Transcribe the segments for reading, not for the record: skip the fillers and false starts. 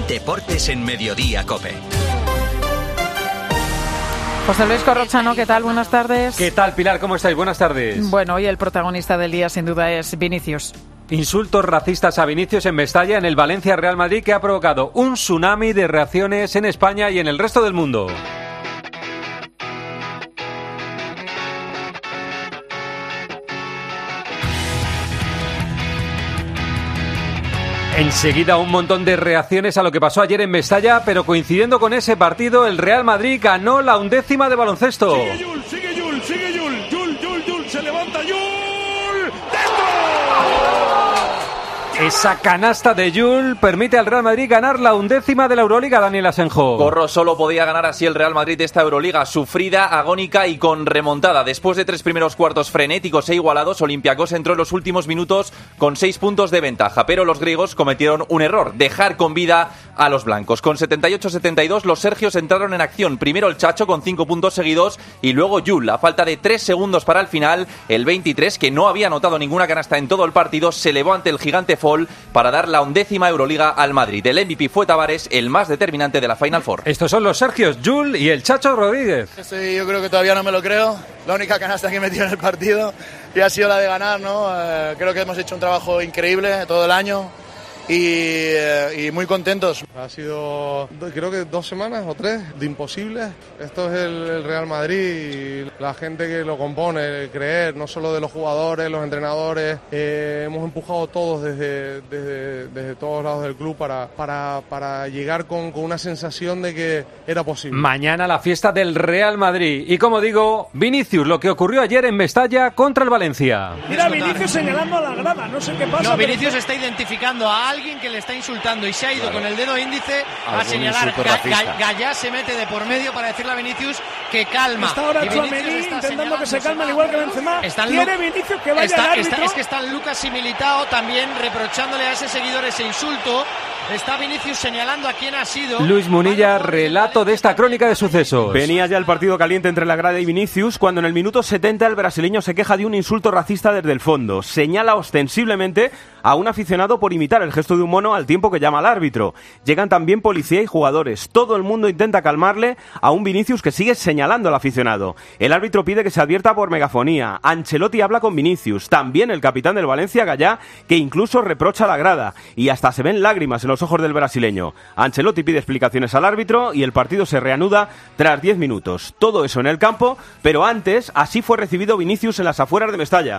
Deportes en Mediodía COPE. José Luis Corrochano, ¿qué tal? Buenas tardes. ¿Qué tal, Pilar? ¿Cómo estáis? Buenas tardes. Bueno, hoy el protagonista del día sin duda es Vinicius. Insultos racistas a Vinicius en Mestalla, en el Valencia-Real Madrid, que ha provocado un tsunami de reacciones en España y en el resto del mundo. Enseguida un montón de reacciones a lo que pasó ayer en Mestalla, pero coincidiendo con ese partido, el Real Madrid ganó la 11ª de baloncesto. Sigue Yul, se levanta Yul, ¡dentro! Esa canasta de Yul permite al Real Madrid ganar la 11ª de la Euroliga, Daniel Asenjo. Corro, solo podía ganar así el Real Madrid de esta Euroliga, sufrida, agónica y con remontada. Después de 3 primeros cuartos frenéticos e igualados, Olympiacos entró en los últimos minutos con 6 puntos de ventaja, pero los griegos cometieron un error, dejar con vida a los blancos. Con 78-72 los sergios entraron en acción. Primero el Chacho con 5 puntos seguidos y luego Yul. A falta de 3 segundos para el final, el 23, que no había anotado ninguna canasta en todo el partido, se elevó ante el gigante Fall para dar la 11ª Euroliga al Madrid. El MVP fue Tavares, el más determinante de la Final Four. Estos son los sergios, Yul y el Chacho Rodríguez. Sí, yo creo que todavía no me lo creo. La única canasta que he metido en el partido y ha sido la de ganar, ¿no? Creo que hemos hecho un trabajo increíble todo el año. Y muy contentos. Ha sido, creo que 2 semanas o 3 de imposibles. Esto es el Real Madrid y la gente que lo compone, creer, no solo de los jugadores, los entrenadores. Hemos empujado todos desde todos lados del club para llegar con una sensación de que era posible. Mañana la fiesta del Real Madrid. Y como digo, Vinicius, lo que ocurrió ayer en Mestalla contra el Valencia. Mira, Vinicius señalando a la grada, no sé qué pasa. No, Vinicius está identificando a alguien que le está insultando y se ha ido con el dedo índice a señalar. Gallá se mete de por medio para decirle a Vinicius que calma. Está ahora Tchouaméni intentando que se calme, al igual que Benzema. Quiere Vinicius que vaya al árbitro. Es que están Lucas y Militao también reprochándole a ese seguidor ese insulto. Está Vinicius señalando a quién ha sido. Luis Munilla, relato de esta crónica de sucesos. Venía ya el partido caliente entre la grada y Vinicius cuando en el minuto 70 el brasileño se queja de un insulto racista desde el fondo. Señala ostensiblemente a un aficionado por imitar el gesto de un mono al tiempo que llama al árbitro. Llegan también policía y jugadores. Todo el mundo intenta calmarle a un Vinicius que sigue señalando al aficionado. El árbitro pide que se advierta por megafonía. Ancelotti habla con Vinicius. También el capitán del Valencia, Gallá, que incluso reprocha a la grada. Y hasta se ven lágrimas en los ojos del brasileño. Ancelotti pide explicaciones al árbitro y el partido se reanuda tras 10 minutos. Todo eso en el campo, pero antes así fue recibido Vinicius en las afueras de Mestalla.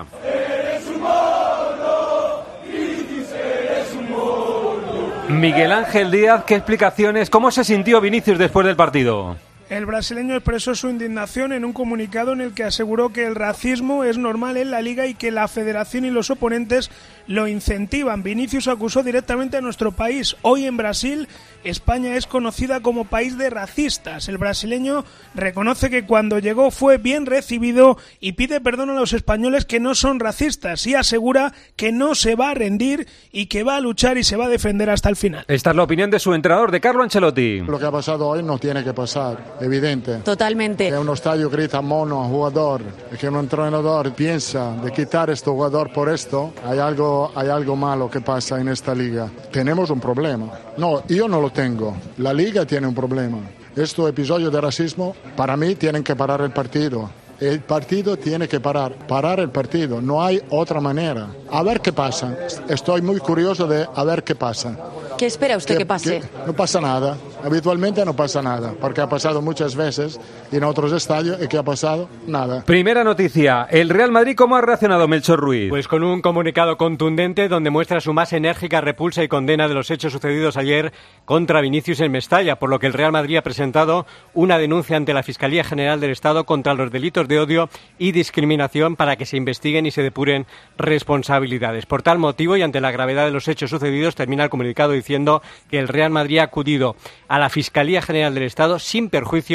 Miguel Ángel Díaz, ¿qué explicaciones? ¿Cómo se sintió Vinicius después del partido? El brasileño expresó su indignación en un comunicado en el que aseguró que el racismo es normal en la liga y que la federación y los oponentes lo incentivan. Vinicius acusó directamente a nuestro país. Hoy en Brasil, España es conocida como país de racistas. El brasileño reconoce que cuando llegó fue bien recibido y pide perdón a los españoles que no son racistas y asegura que no se va a rendir y que va a luchar y se va a defender hasta el final. Esta es la opinión de su entrenador, de Carlo Ancelotti. Lo que ha pasado hoy no tiene que pasar. Evidente. Totalmente. Que uno estadio grita mono a jugador, que un entrenador piensa de quitar a este jugador por esto, hay algo malo que pasa en esta liga. Tenemos un problema. No, yo no lo tengo. La liga tiene un problema. Este episodio de racismo, para mí, tienen que parar el partido. El partido tiene que parar el partido, no hay otra manera. A ver qué pasa, estoy muy curioso de a ver qué pasa. ¿Qué espera usted que pase? No pasa nada, habitualmente no pasa nada, porque ha pasado muchas veces en otros estadios y ¿qué ha pasado? Nada. Primera noticia, el Real Madrid, ¿cómo ha reaccionado Melchor Ruiz? Pues con un comunicado contundente donde muestra su más enérgica repulsa y condena de los hechos sucedidos ayer contra Vinicius en Mestalla, por lo que el Real Madrid ha presentado una denuncia ante la Fiscalía General del Estado contra los delitos de odio y discriminación para que se investiguen y se depuren responsabilidades. Por tal motivo y ante la gravedad de los hechos sucedidos, termina el comunicado diciendo que el Real Madrid ha acudido a la Fiscalía General del Estado sin perjuicio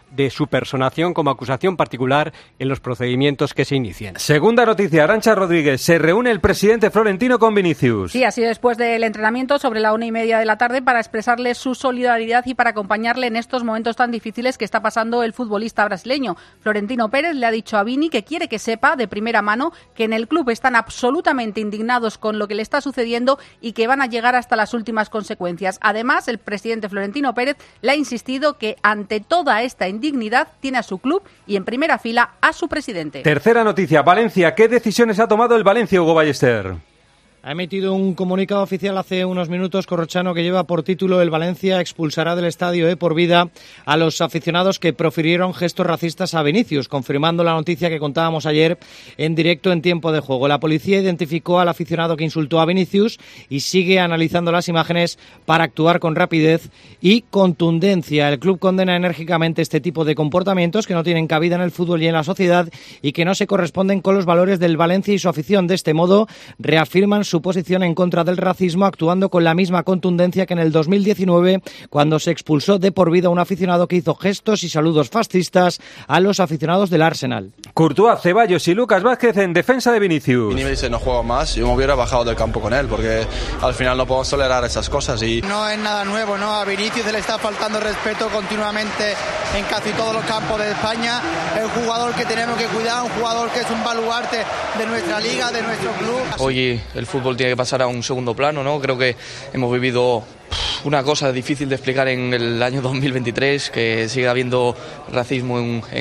de su personación como acusación particular en los procedimientos que se inicien. Segunda noticia, Arantxa Rodríguez. Se reúne el presidente Florentino con Vinicius. Sí, así después del entrenamiento sobre la 1:30 de la tarde para expresarle su solidaridad y para acompañarle en estos momentos tan difíciles que está pasando el futbolista brasileño. Florentino Pérez le ha dicho a Vini que quiere que sepa de primera mano que en el club están absolutamente indignados con lo que le está sucediendo y que van a llegar hasta las últimas consecuencias. Además, el presidente Florentino Pérez le ha insistido que ante toda esta indignidad tiene a su club y en primera fila a su presidente. Tercera noticia, Valencia. ¿Qué decisiones ha tomado el Valencia, Hugo Ballester? Ha emitido un comunicado oficial hace unos minutos, Corrochano, que lleva por título: el Valencia expulsará del estadio de por vida a los aficionados que profirieron gestos racistas a Vinicius, confirmando la noticia que contábamos ayer en directo en Tiempo de Juego. La policía identificó al aficionado que insultó a Vinicius y sigue analizando las imágenes para actuar con rapidez y contundencia. El club condena enérgicamente este tipo de comportamientos que no tienen cabida en el fútbol y en la sociedad y que no se corresponden con los valores del Valencia y su afición. De este modo, reafirman su posición en contra del racismo, actuando con la misma contundencia que en el 2019, cuando se expulsó de por vida a un aficionado que hizo gestos y saludos fascistas a los aficionados del Arsenal. Courtois, Ceballos y Lucas Vázquez en defensa de Vinicius. Vini me dice no juego más, yo me hubiera bajado del campo con él, porque al final no podemos tolerar esas cosas. Y no es nada nuevo, ¿no? A Vinicius se le está faltando respeto continuamente en casi todos los campos de España. Es un jugador que tenemos que cuidar, un jugador que es un baluarte de nuestra liga, de nuestro club. Hoy el fútbol tiene que pasar a un segundo plano, ¿no? Creo que hemos vivido una cosa difícil de explicar en el año 2023, que sigue habiendo racismo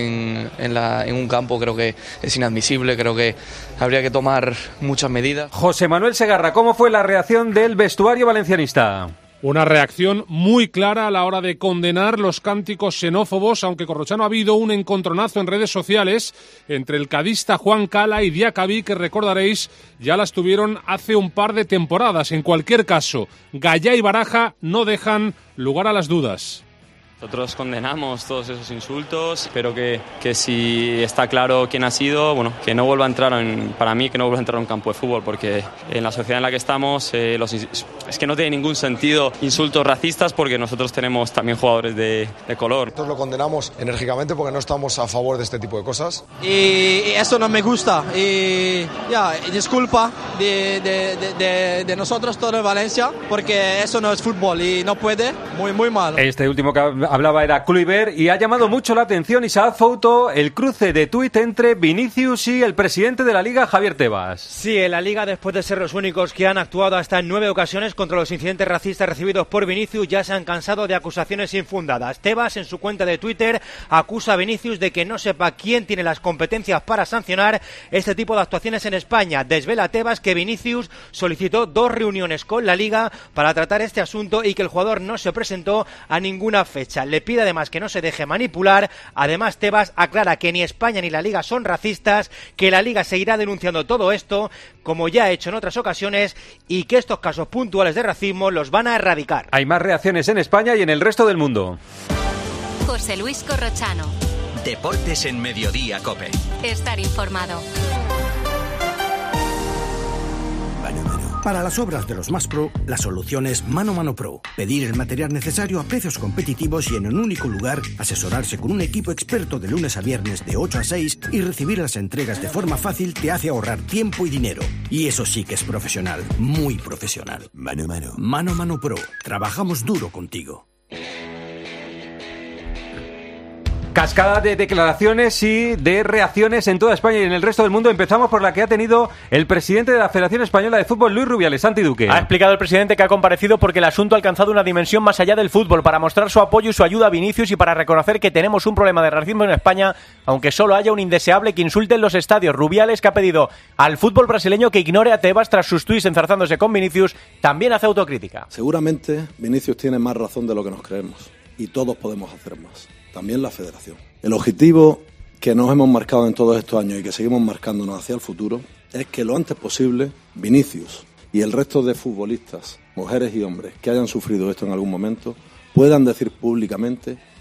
en un campo. Creo que es inadmisible, creo que habría que tomar muchas medidas. José Manuel Segarra, ¿cómo fue la reacción del vestuario valencianista? Una reacción muy clara a la hora de condenar los cánticos xenófobos, aunque, Corrochano, ha habido un encontronazo en redes sociales entre el cadista Juan Cala y Diacabí, que recordaréis ya las tuvieron hace un par de temporadas. En cualquier caso, Gallá y Baraja no dejan lugar a las dudas. Nosotros condenamos todos esos insultos, pero que si está claro quién ha sido, bueno, que no vuelva a entrar para mí, que no vuelva a entrar a un campo de fútbol, porque en la sociedad en la que estamos es que no tiene ningún sentido insultos racistas, porque nosotros tenemos también jugadores de color. Nosotros lo condenamos enérgicamente porque no estamos a favor de este tipo de cosas. Y eso no me gusta. Y disculpa de nosotros todos en Valencia, porque eso no es fútbol y no puede, muy mal. Este último que hablaba era Kluivert y ha llamado mucho la atención Isaac Fouto el cruce de tuit entre Vinicius y el presidente de la Liga, Javier Tebas. Sí, en la Liga, después de ser los únicos que han actuado hasta en 9 ocasiones contra los incidentes racistas recibidos por Vinicius, ya se han cansado de acusaciones infundadas. Tebas, en su cuenta de Twitter, acusa a Vinicius de que no sepa quién tiene las competencias para sancionar este tipo de actuaciones en España. Desvela Tebas que Vinicius solicitó 2 reuniones con la Liga para tratar este asunto y que el jugador no se presentó a ninguna fecha. Le pide además que no se deje manipular. Además, Tebas aclara que ni España ni la Liga son racistas, que la Liga seguirá denunciando todo esto, como ya ha hecho en otras ocasiones, y que estos casos puntuales de racismo los van a erradicar. Hay más reacciones en España y en el resto del mundo. José Luis Corrochano. Deportes en Mediodía, COPE. Estar informado. Para las obras de los más pro, la solución es Mano Mano Pro. Pedir el material necesario a precios competitivos y en un único lugar, asesorarse con un equipo experto de lunes a viernes de 8 a 6 y recibir las entregas de forma fácil te hace ahorrar tiempo y dinero. Y eso sí que es profesional, muy profesional. Mano Mano. Mano Mano Pro. Trabajamos duro contigo. Cascada de declaraciones y de reacciones en toda España y en el resto del mundo. Empezamos por la que ha tenido el presidente de la Federación Española de Fútbol, Luis Rubiales. Santi Duque. Ha explicado el presidente que ha comparecido porque el asunto ha alcanzado una dimensión más allá del fútbol, para mostrar su apoyo y su ayuda a Vinicius y para reconocer que tenemos un problema de racismo en España, aunque solo haya un indeseable que insulte en los estadios. Rubiales, que ha pedido al fútbol brasileño que ignore a Tebas tras sus tuits enzarzándose con Vinicius, también hace autocrítica. Seguramente Vinicius tiene más razón de lo que nos creemos y todos podemos hacer más. También la Federación. El objetivo que nos hemos marcado en todos estos años y que seguimos marcándonos hacia el futuro es que lo antes posible Vinicius y el resto de futbolistas, mujeres y hombres que hayan sufrido esto en algún momento, puedan decir públicamente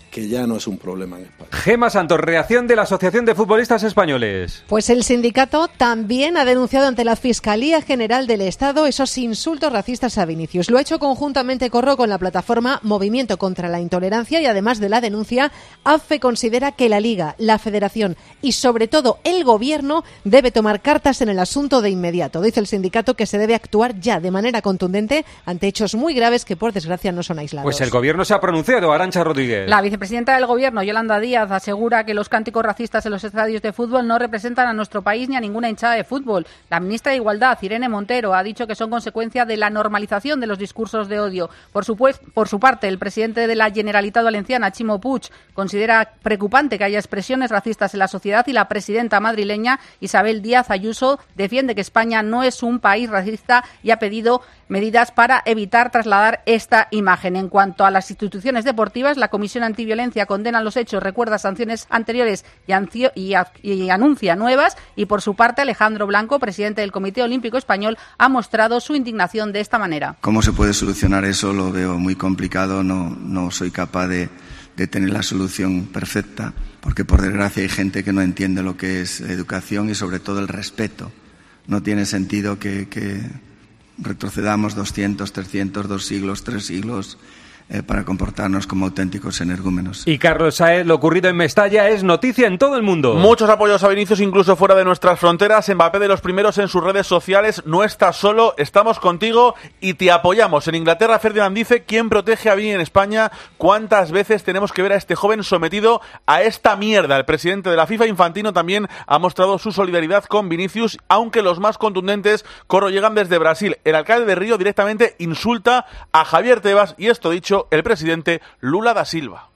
que ya no es un problema en España. Gema Santos, reacción de la Asociación de Futbolistas Españoles. Pues el sindicato también ha denunciado ante la Fiscalía General del Estado esos insultos racistas a Vinicius. Lo ha hecho conjuntamente con la plataforma Movimiento contra la Intolerancia y además de la denuncia, AFE considera que la Liga, la Federación y sobre todo el Gobierno debe tomar cartas en el asunto de inmediato. Dice el sindicato que se debe actuar ya de manera contundente ante hechos muy graves que por desgracia no son aislados. Pues el Gobierno se ha pronunciado, Arantxa Rodríguez. La vicepresidenta del Gobierno, Yolanda Díaz, asegura que los cánticos racistas en los estadios de fútbol no representan a nuestro país ni a ninguna hinchada de fútbol. La ministra de Igualdad, Irene Montero, ha dicho que son consecuencia de la normalización de los discursos de odio. Por su parte, el presidente de la Generalitat Valenciana, Ximo Puig, considera preocupante que haya expresiones racistas en la sociedad y la presidenta madrileña, Isabel Díaz Ayuso, defiende que España no es un país racista y ha pedido medidas para evitar trasladar esta imagen. En cuanto a las instituciones deportivas, la Comisión Antiviolencia condena los hechos, recuerda sanciones anteriores y anuncia nuevas. Y por su parte, Alejandro Blanco, presidente del Comité Olímpico Español, ha mostrado su indignación de esta manera. ¿Cómo se puede solucionar eso? Lo veo muy complicado, no soy capaz de tener la solución perfecta, porque por desgracia hay gente que no entiende lo que es educación y sobre todo el respeto. No tiene sentido que retrocedamos 200, 300, 2 siglos, 3 siglos para comportarnos como auténticos energúmenos. Y Carlos Saez, lo ocurrido en Mestalla es noticia en todo el mundo. Muchos apoyos a Vinicius incluso fuera de nuestras fronteras. Mbappé de los primeros en sus redes sociales. No estás solo, estamos contigo y te apoyamos. En Inglaterra, Ferdinand dice: ¿quién protege a Vini en España? ¿Cuántas veces tenemos que ver a este joven sometido a esta mierda? El presidente de la FIFA, Infantino, también ha mostrado su solidaridad con Vinicius, aunque los más contundentes, Corro, llegan desde Brasil. El alcalde de Río directamente insulta a Javier Tebas y esto dicho el presidente Lula da Silva.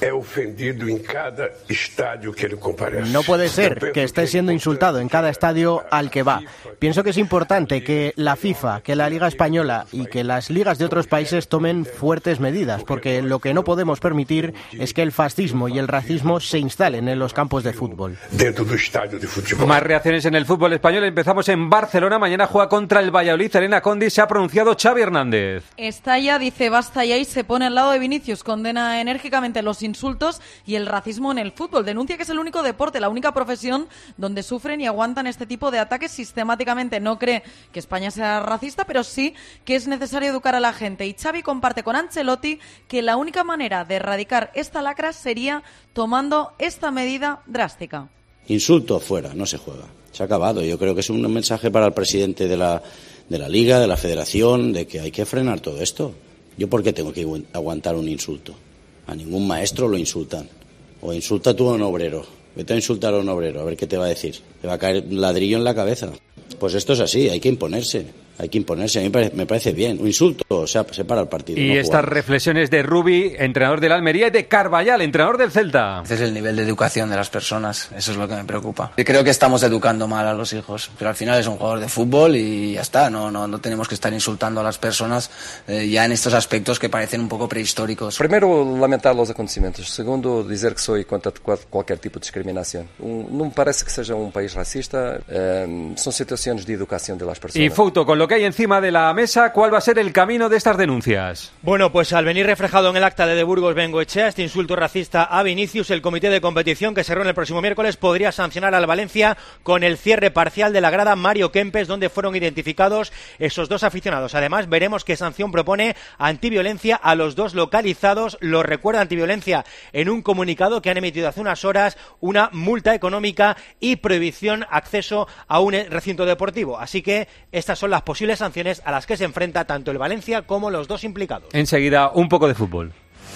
No puede ser que esté siendo insultado en cada estadio al que va. Pienso que es importante que la FIFA, que la Liga Española y que las ligas de otros países tomen fuertes medidas, porque lo que no podemos permitir es que el fascismo y el racismo se instalen en los campos de fútbol. Más reacciones en el fútbol español. Empezamos en Barcelona. Mañana juega contra el Valladolid. Elena Condi. Se ha pronunciado Xavi Hernández. Estalla, dice basta ya y se pone al lado de Vinicius. Condena enérgicamente los insultos y el racismo en el fútbol. Denuncia que es el único deporte, la única profesión donde sufren y aguantan este tipo de ataques sistemáticamente. No cree que España sea racista, pero sí que es necesario educar a la gente. Y Xavi comparte con Ancelotti que la única manera de erradicar esta lacra sería tomando esta medida drástica. Insulto fuera, no se juega. Se ha acabado. Yo creo que es un mensaje para el presidente de la Liga, de la Federación, de que hay que frenar todo esto. ¿Yo por qué tengo que aguantar un insulto? A ningún maestro lo insultan. O insulta tú a un obrero. Vete a insultar a un obrero, a ver qué te va a decir. Te va a caer un ladrillo en la cabeza. Pues esto es así, hay que imponerse. Hay que imponerse, a mí me parece bien. Un insulto, o sea, se para el partido. Y no estas reflexiones de Rubi, entrenador del Almería, y de Carvallal, entrenador del Celta. Ese es el nivel de educación de las personas, eso es lo que me preocupa. Yo creo que estamos educando mal a los hijos, pero al final es un jugador de fútbol y ya está, no tenemos que estar insultando a las personas ya en estos aspectos que parecen un poco prehistóricos. Primero, lamentar los acontecimientos. Segundo, dizer que soy contra cualquier tipo de discriminación. No me parece que sea un país racista, son situaciones de educación de las personas. Y Fouto, con lo que hay encima de la mesa, ¿cuál va a ser el camino de estas denuncias? Bueno, pues al venir reflejado en el acta de Burgos Bengoechea este insulto racista a Vinicius, el comité de competición que se reúne el próximo miércoles podría sancionar al Valencia con el cierre parcial de la grada Mario Kempes, donde fueron identificados esos dos aficionados. Además, veremos qué sanción propone Antiviolencia a los dos localizados. Lo recuerda Antiviolencia en un comunicado que han emitido hace unas horas, una multa económica y prohibición acceso a un recinto deportivo. Así que estas son las posibles sanciones a las que se enfrenta tanto el Valencia como los dos implicados. Enseguida, un poco de fútbol.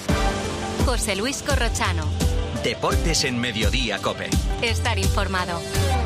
José Luis Corrochano. Deportes en Mediodía COPE. Estar informado.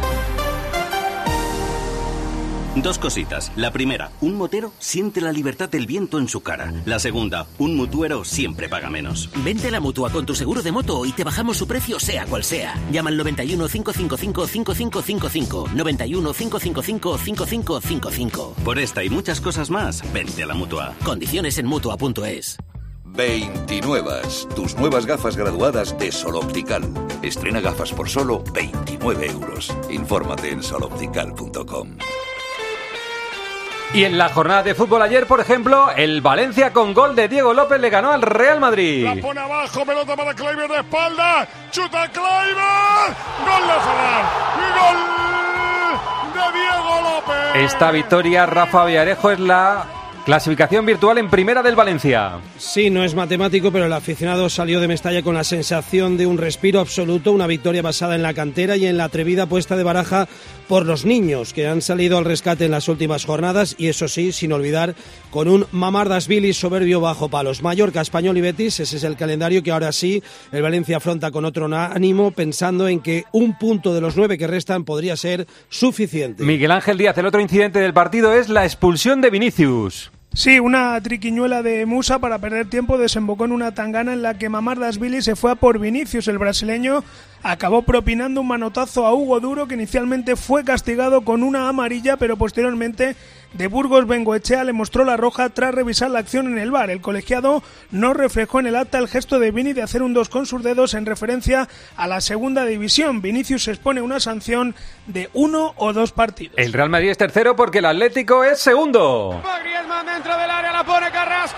Dos cositas. La primera, un motero siente la libertad del viento en su cara. La segunda, un mutuero siempre paga menos. Vente a la Mutua con tu seguro de moto y te bajamos su precio sea cual sea. Llama al 91 555 5555. 91 555 5555. Por esta y muchas cosas más, vente a la Mutua. Condiciones en Mutua.es. 29. Tus nuevas gafas graduadas de Sol Optical. Estrena gafas por solo 29 euros. Infórmate en soloptical.com. Y en la jornada de fútbol ayer, por ejemplo, el Valencia con gol de Diego López le ganó al Real Madrid. La pone abajo, pelota para Kluivert de espalda, chuta Kluivert, gol de Ferran, gol de Diego López. Esta victoria, Rafa Villarejo, es la clasificación virtual en primera del Valencia. Sí, no es matemático, pero el aficionado salió de Mestalla con la sensación de un respiro absoluto, una victoria basada en la cantera y en la atrevida puesta de baraja por los niños, que han salido al rescate en las últimas jornadas, y eso sí, sin olvidar, con un Mamardashvili soberbio bajo palos. Mallorca, Español y Betis, ese es el calendario que ahora sí el Valencia afronta con otro ánimo, pensando en que un punto de los 9 que restan podría ser suficiente. Miguel Ángel Díaz, el otro incidente del partido es la expulsión de Vinicius. Sí, una triquiñuela de Musa para perder tiempo desembocó en una tangana en la que Mamardashvili se fue a por Vinicius. El brasileño acabó propinando un manotazo a Hugo Duro, que inicialmente fue castigado con una amarilla, pero posteriormente de Burgos Bengoechea le mostró la roja tras revisar la acción en el VAR. El colegiado no reflejó en el acta el gesto de Vini de hacer un 2 con sus dedos en referencia a la segunda división. Vinicius se expone a una sanción de 1 o 2 partidos. El Real Madrid es tercero porque el Atlético es segundo. Griezmann dentro del área, la pone Carrasco.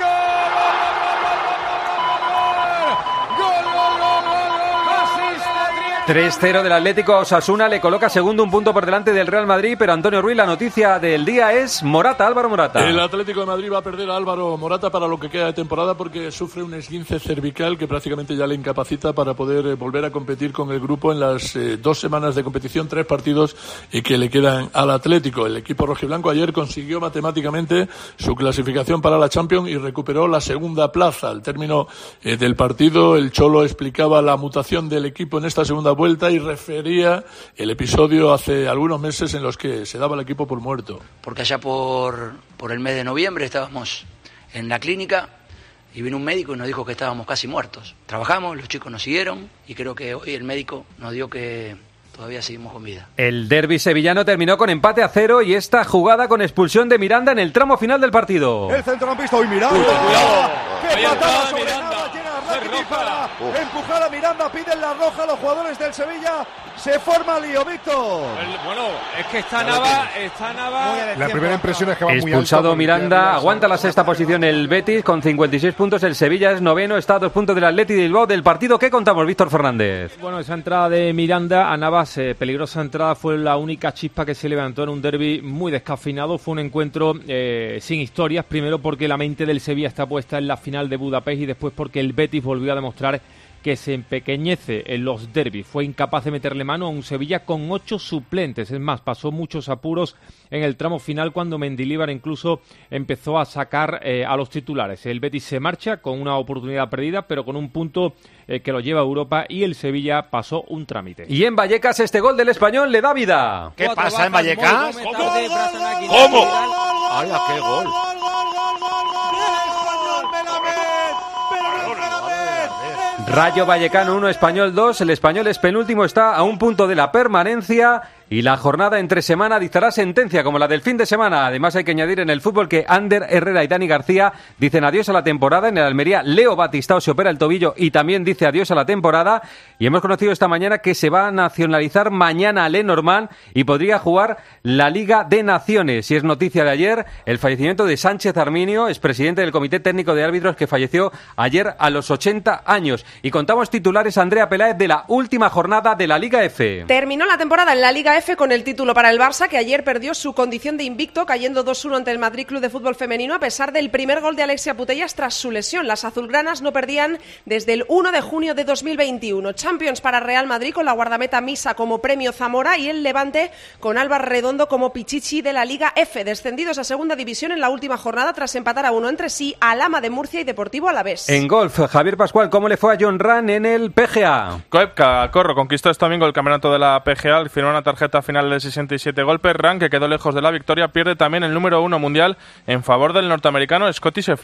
3-0 del Atlético a Osasuna, le coloca segundo, un punto por delante del Real Madrid, pero Antonio Ruiz, la noticia del día es Morata, Álvaro Morata. El Atlético de Madrid va a perder a Álvaro Morata para lo que queda de temporada porque sufre un esguince cervical que prácticamente ya le incapacita para poder volver a competir con el grupo en las 2 semanas de competición, 3 partidos que le quedan al Atlético. El equipo rojiblanco ayer consiguió matemáticamente su clasificación para la Champions y recuperó la segunda plaza. Al término del partido, el Cholo explicaba la mutación del equipo en esta segunda vuelta y refería el episodio hace algunos meses en los que se daba el equipo por muerto. Porque allá por el mes de noviembre estábamos en la clínica y vino un médico y nos dijo que estábamos casi muertos. Trabajamos, los chicos nos siguieron y creo que hoy el médico nos dio que todavía seguimos con vida. El derbi sevillano terminó con empate a 0 y esta jugada con expulsión de Miranda en el tramo final del partido. El centrocampista hoy Miranda. ¡Qué patada sobre nada! Llega Rakitic para empujar a Miranda, piden la roja a los jugadores del Sevilla. Se forma lío, Víctor. Bueno, es que está Nava. La primera impresión es que va muy alto. Expulsado Miranda, aguanta la sexta posición el Betis con 56 puntos. El Sevilla es noveno, está a 2 puntos del Athletic de Bilbao. Del partido, ¿qué contamos, Víctor Fernández? Bueno, esa entrada de Miranda a Navas, peligrosa entrada, fue la única chispa que se levantó en un derbi muy descafeinado. Fue un encuentro sin historias, primero porque la mente del Sevilla está puesta en la final de Budapest y después porque el Betis volvió a demostrar que se empequeñece en los derbis. Fue incapaz de meterle mano a un Sevilla con 8 suplentes. Es más, pasó muchos apuros en el tramo final cuando Mendilibar incluso empezó a sacar a los titulares. El Betis se marcha con una oportunidad perdida, pero con un punto que lo lleva a Europa, y el Sevilla pasó un trámite. Y en Vallecas este gol del Español le da vida. ¿Qué pasa en Vallecas? ¿Cómo? ¡Ay, qué gol! Rayo Vallecano 1, Español 2. El Español es penúltimo, está a un punto de la permanencia. Y la jornada entre semana dictará sentencia como la del fin de semana. Además hay que añadir en el fútbol que Ander Herrera y Dani García dicen adiós a la temporada. En el Almería, Leo Batistao se opera el tobillo y también dice adiós a la temporada. Y hemos conocido esta mañana que se va a nacionalizar mañana a Lenormand y podría jugar la Liga de Naciones. Y es noticia de ayer el fallecimiento de Sánchez Arminio, expresidente del Comité Técnico de Árbitros, que falleció ayer a los 80 años. Y contamos titulares, Andrea Peláez, de la última jornada de la Liga F. Terminó la temporada en la Liga F con el título para el Barça, que ayer perdió su condición de invicto cayendo 2-1 ante el Madrid Club de Fútbol Femenino a pesar del primer gol de Alexia Putellas tras su lesión. Las azulgranas no perdían desde el 1 de junio de 2021. Champions para Real Madrid con la guardameta Misa como premio Zamora y el Levante con Álvaro Redondo como Pichichi de la Liga F, descendidos a segunda división en la última jornada tras empatar a 1 entre sí Alhama de Murcia y Deportivo Alavés. En golf, Javier Pascual, ¿cómo le fue a Jon Rahm en el PGA? Koepka Corro conquistó este domingo el campeonato de la PGA al firmar una tarjeta final de 67 golpes. Rahm, que quedó lejos de la victoria, pierde también el número 1 mundial en favor del norteamericano Scottie Scheffler.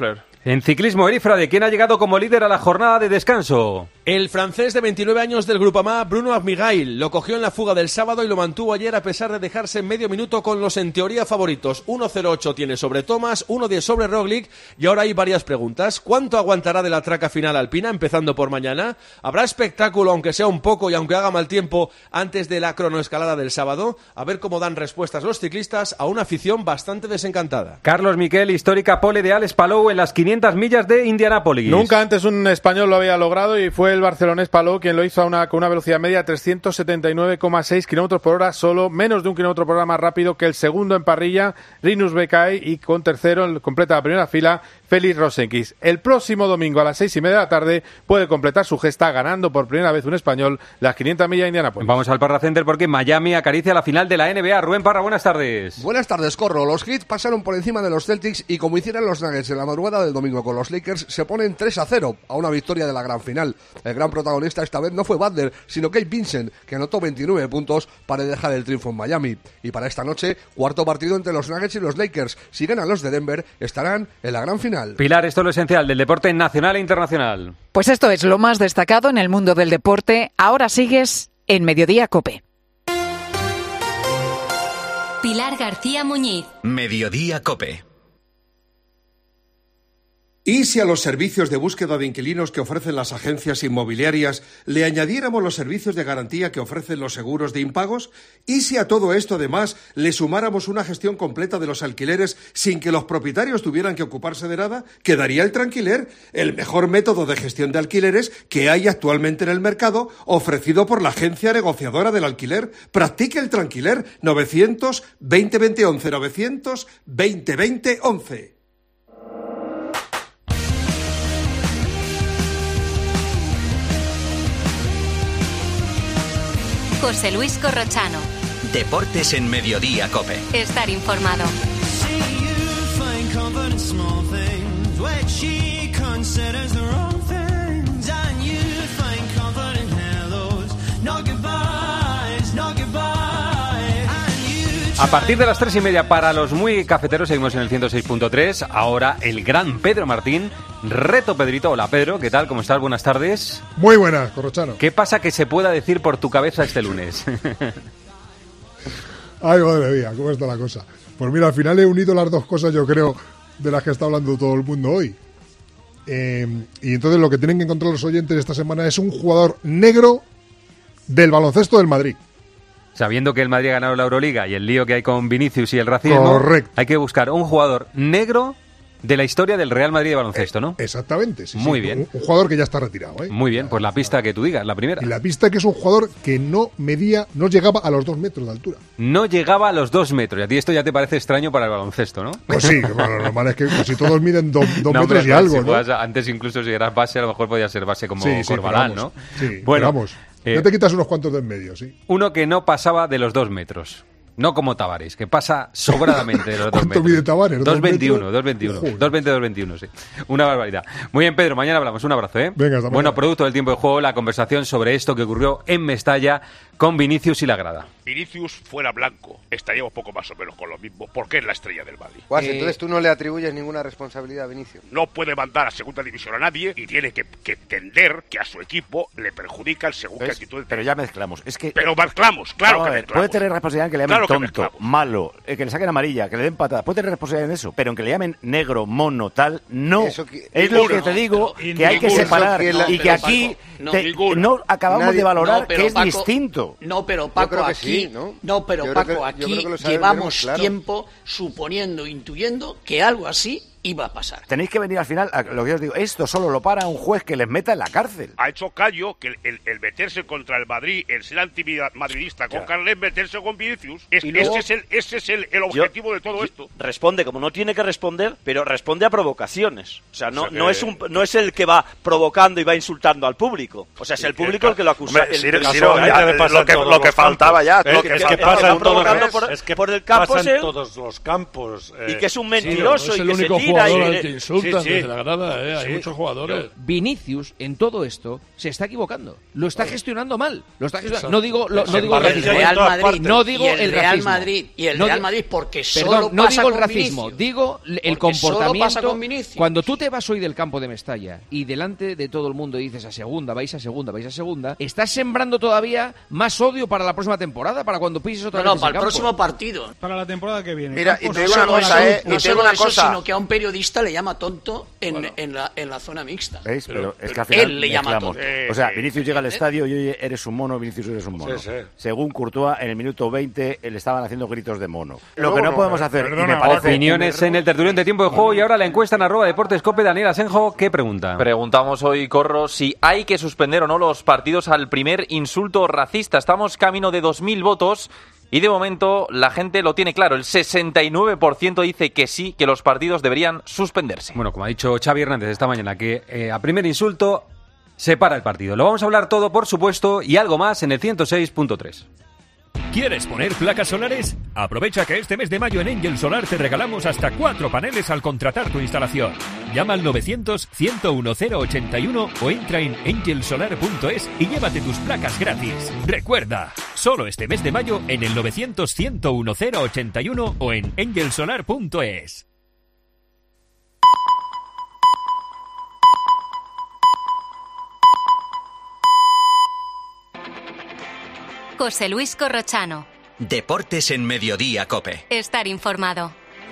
En ciclismo, Erifrade, ¿quién ha llegado como líder a la jornada de descanso? El francés de 29 años del Groupama, Bruno Armirail, lo cogió en la fuga del sábado y lo mantuvo ayer a pesar de dejarse en medio minuto con los en teoría favoritos. 1.08 tiene sobre Thomas, 1.10 sobre Roglic y ahora hay varias preguntas. ¿Cuánto aguantará de la traca final alpina, empezando por mañana? ¿Habrá espectáculo, aunque sea un poco y aunque haga mal tiempo, antes de la cronoescalada del sábado? A ver cómo dan respuestas los ciclistas a una afición bastante desencantada. Carlos Miquel, histórica pole de Alex Palou en las 500 millas de Indianápolis. Nunca antes un español lo había logrado y fue el barcelonés Palou quien lo hizo con una velocidad media de 379,6 km por hora, solo menos de 1 km por hora más rápido que el segundo en parrilla, Rinus Bekay, y con tercero, completa la primera fila, Félix Rosenquist. El próximo domingo a las 6:30 de la tarde puede completar su gesta ganando por primera vez un español las 500 millas de Indianápolis. Vamos al Parra Center porque Miami acaricia la final de la NBA. Rubén Parra, buenas tardes. Buenas tardes, Corro. Los Heat pasaron por encima de los Celtics y, como hicieron los Nuggets en la madrugada del domingo con los Lakers, se ponen 3-0 a una victoria de la gran final. El gran protagonista esta vez no fue Butler, sino Gabe Vincent, que anotó 29 puntos para dejar el triunfo en Miami. Y para esta noche, cuarto partido entre los Nuggets y los Lakers. Si ganan los de Denver, estarán en la gran final. Pilar, esto es lo esencial del deporte nacional e internacional. Pues esto es lo más destacado en el mundo del deporte. Ahora sigues en Mediodía COPE. Pilar García Muñiz. Mediodía COPE. ¿Y si a los servicios de búsqueda de inquilinos que ofrecen las agencias inmobiliarias le añadiéramos los servicios de garantía que ofrecen los seguros de impagos? ¿Y si a todo esto, además, le sumáramos una gestión completa de los alquileres sin que los propietarios tuvieran que ocuparse de nada? ¿Quedaría el Tranquiler, el mejor método de gestión de alquileres que hay actualmente en el mercado, ofrecido por la agencia negociadora del alquiler? Practique el Tranquiler. 900 20 11 900 20 11. José Luis Corrochano. Deportes en Mediodía COPE. Estar informado. A partir de las 3:30 para los muy cafeteros seguimos en el 106.3. Ahora el gran Pedro Martín. Reto Pedrito. Hola Pedro, ¿qué tal? ¿Cómo estás? Buenas tardes. Muy buenas, Corrochano. ¿Qué pasa que se pueda decir por tu cabeza este lunes? Ay, madre mía, ¿cómo está la cosa? Pues mira, al final he unido las dos cosas, yo creo, de las que está hablando todo el mundo hoy. Y entonces lo que tienen que encontrar los oyentes esta semana es un jugador negro del baloncesto del Madrid. Sabiendo que el Madrid ha ganado la Euroliga y el lío que hay con Vinicius y el racismo, correcto, hay que buscar un jugador negro de la historia del Real Madrid de baloncesto, ¿no? Exactamente, sí. Muy bien. Un jugador que ya está retirado, ¿eh? Muy bien, pues la pista que tú digas, la primera. Y la pista que es un jugador que no llegaba a los 2 metros de altura. No llegaba a los 2 metros, y a ti esto ya te parece extraño para el baloncesto, ¿no? Pues sí, bueno, lo normal es que si todos miden 2 no, metros hombre, y algo, si ¿no? Antes incluso si eras base, a lo mejor podía ser base como sí, Corbalán, vamos, ¿no? Sí, bueno, vamos, ya te quitas unos cuantos de en medio, sí. Uno que no pasaba de los 2 metros. No como Tavares, que pasa sobradamente de los 2 metros. ¿Cuánto mide Tavares? 2.21, 2.21, sí. Una barbaridad. Muy bien, Pedro, mañana hablamos. Un abrazo, ¿eh? Venga, hasta bueno, producto del tiempo de juego, la conversación sobre esto que ocurrió en Mestalla con Vinicius y la grada. Vinicius fuera blanco, estaríamos poco más o menos con lo mismo, porque es la estrella del Madrid. Entonces tú no le atribuyes ninguna responsabilidad a Vinicius. No puede mandar a segunda división a nadie y tiene que entender que a su equipo le perjudica el según qué actitud. Pero ya mezclamos. Pero mezclamos, claro que mezclamos. Puede tener responsabilidad en que le llamen tonto, malo, que le saquen amarilla, que le den patada. Puede tener responsabilidad en eso, pero en que le llamen negro, mono, tal, no. Es lo que te digo, que hay que separar y que aquí no acabamos de valorar que es distinto. No, pero Paco, aquí aquí llevamos tiempo suponiendo, intuyendo que algo así iba a pasar. Tenéis que venir al final, a lo que yo os digo, esto solo lo para un juez que les meta en la cárcel. Ha hecho callo que el meterse contra el Madrid, el ser antimadridista con Carles, meterse con Vinicius, ese es el objetivo de todo esto. Responde, como no tiene que responder, pero responde a provocaciones. O sea, no es el que va provocando y va insultando al público. O sea, es el público el que lo acusa. Lo que faltaba ya. Es que pasa por el campo todos los campos. y que es un mentiroso y que se máquina. Jugador que insultan desde la grada, hay muchos jugadores. Vinicius, en todo esto, se está equivocando. Lo está gestionando mal. Lo está gestionando. Exacto. No digo el racismo. Real Madrid, no digo el Real racismo. Madrid y el No Real di- Madrid porque Perdón, solo no pasa digo el con racismo, Vinicius. digo el Porque comportamiento. solo pasa con Vinicius. Cuando tú te vas hoy del campo de Mestalla y delante de todo el mundo dices a segunda, vais a segunda, estás sembrando todavía más odio para la próxima temporada, para cuando pises otra vez No, ese para el campo. próximo partido. Para la temporada que viene. Mira, y te digo una cosa, no solo eso, sino que a un periodista le llama tonto en la zona mixta. ¿Veis? Pero es que al final él le llama mezclamos. tonto. O sea, Vinicius llega al estadio y oye, eres un mono, Vinicius eres un mono. Sí, sí. Según Courtois, en el minuto 20 le estaban haciendo gritos de mono. Lo Luego que no no, podemos hacer, y perdona, me parece... opiniones en el tertulión de tiempo de juego y ahora la encuesta en @deportescope. Daniel Asenjo, ¿qué pregunta? Preguntamos hoy, Corro, si hay que suspender o no los partidos al primer insulto racista. Estamos camino de 2.000 votos y de momento la gente lo tiene claro. El 69% dice que sí, que los partidos deberían suspenderse. Bueno, como ha dicho Xavi Hernández esta mañana, que a primer insulto se para el partido. Lo vamos a hablar todo, por supuesto, y algo más en el 106.3. ¿Quieres poner placas solares? Aprovecha que este mes de mayo en Angel Solar te regalamos hasta 4 paneles al contratar tu instalación. Llama al 900-101-081 o entra en angelsolar.es y llévate tus placas gratis. Recuerda, solo este mes de mayo en el 900-101-081 o en angelsolar.es. José Luis Corrochano. Deportes en Mediodía, COPE. Estar informado.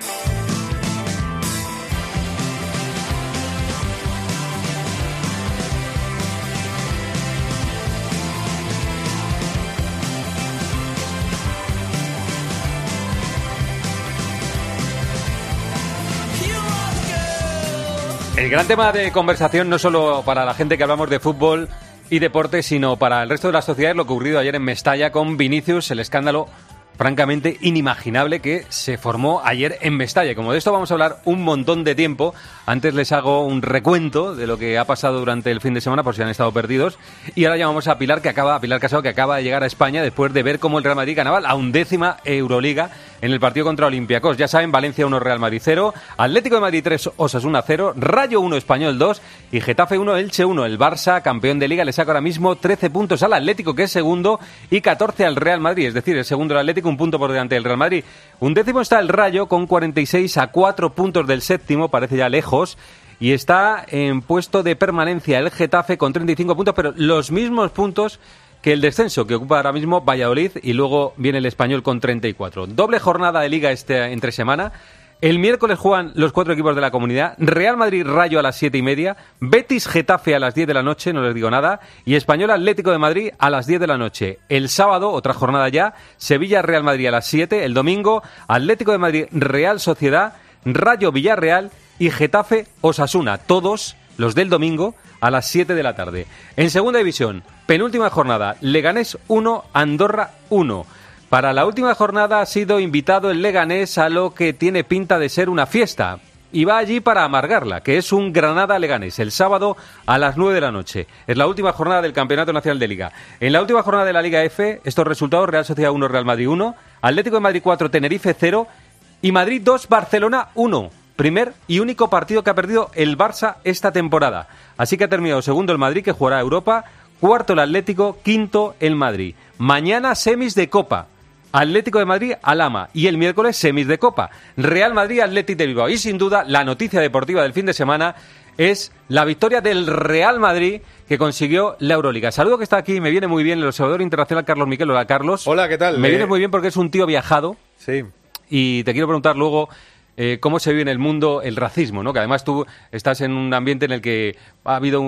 El gran tema de conversación no solo para la gente que hablamos de fútbol y deporte, sino para el resto de la sociedad, lo que ocurrido ayer en Mestalla con Vinicius, el escándalo francamente inimaginable que se formó ayer en Mestalla. Como de esto vamos a hablar un montón de tiempo, antes les hago un recuento de lo que ha pasado durante el fin de semana, por si han estado perdidos, y ahora llamamos a Pilar Casado, que acaba de llegar a España después de ver cómo el Real Madrid ganaba la 11ª Euroliga en el partido contra Olympiacos. Ya saben, Valencia 1, Real Madrid 0, Atlético de Madrid 3, Osasuna 0, Rayo 1, Español 2 y Getafe 1, Elche 1. El Barça, campeón de Liga, le saca ahora mismo 13 puntos al Atlético, que es segundo, y 14 al Real Madrid, es decir, el segundo el Atlético, un punto por delante del Real Madrid. Un décimo está el Rayo con 46 a 4 puntos del séptimo, parece ya lejos, y está en puesto de permanencia el Getafe con 35 puntos, pero los mismos puntos que el descenso que ocupa ahora mismo Valladolid, y luego viene el Español con 34. Doble jornada de Liga entre semana. El miércoles juegan los 4 equipos de la Comunidad, Real Madrid-Rayo a las 7:30, Betis-Getafe a las 10 de la noche, no les digo nada, y Español-Atlético de Madrid a las 10 de la noche. El sábado, otra jornada ya, Sevilla-Real Madrid a las 7, el domingo, Atlético de Madrid-Real Sociedad, Rayo-Villarreal y Getafe-Osasuna, todos los del domingo a las 7 de la tarde. En segunda división, penúltima jornada, Leganés 1, Andorra 1. Para la última jornada ha sido invitado el Leganés a lo que tiene pinta de ser una fiesta. Y va allí para amargarla, que es un Granada-Leganés, el sábado a las 9 de la noche. Es la última jornada del Campeonato Nacional de Liga. En la última jornada de la Liga F, estos resultados: Real Sociedad 1, Real Madrid 1, Atlético de Madrid 4, Tenerife 0 y Madrid 2, Barcelona 1. Primer y único partido que ha perdido el Barça esta temporada. Así que ha terminado segundo el Madrid, que jugará a Europa, cuarto el Atlético, quinto el Madrid. Mañana semis de Copa. Atlético de Madrid, Alhama, y el miércoles semis de Copa, Real Madrid, Athletic de Bilbao. Y sin duda la noticia deportiva del fin de semana es la victoria del Real Madrid, que consiguió la Euroliga. Saludo, que está aquí, me viene muy bien el observador internacional Carlos Miquel. Hola, Carlos. Hola, ¿qué tal? Me viene muy bien porque es un tío viajado. Sí. Y te quiero preguntar luego cómo se vive en el mundo el racismo, ¿no? Que además tú estás en un ambiente en el que ha habido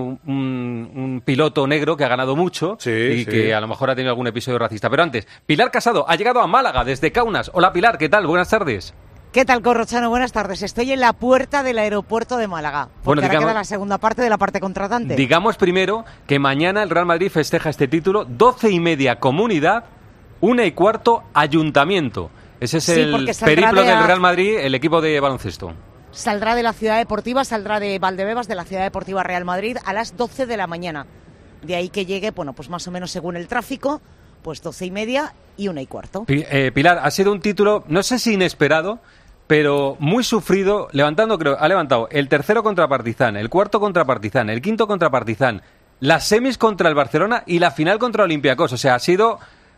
un piloto negro que ha ganado mucho y que a lo mejor ha tenido algún episodio racista. Pero antes, Pilar Casado ha llegado a Málaga desde Kaunas. Hola, Pilar, ¿qué tal? Buenas tardes. ¿Qué tal, Corrochano? Buenas tardes. Estoy en la puerta del aeropuerto de Málaga, porque ahora queda la segunda parte de la parte contratante. Digamos primero que mañana el Real Madrid festeja este título, 12:30 Comunidad, 1:15 Ayuntamiento. Ese es el periplo del Real Madrid, el equipo de baloncesto. Saldrá de la Ciudad Deportiva, saldrá de Valdebebas, de la Ciudad Deportiva Real Madrid, a las 12 de la mañana. De ahí que llegue, bueno, pues más o menos según el tráfico, pues 12:30 y 1:15. Pilar, ha sido un título, no sé si inesperado, pero muy sufrido, ha levantado el tercero contra Partizan, el cuarto contra Partizan, el quinto contra Partizan, las semis contra el Barcelona y la final contra Olympiacos. O sea, ha sido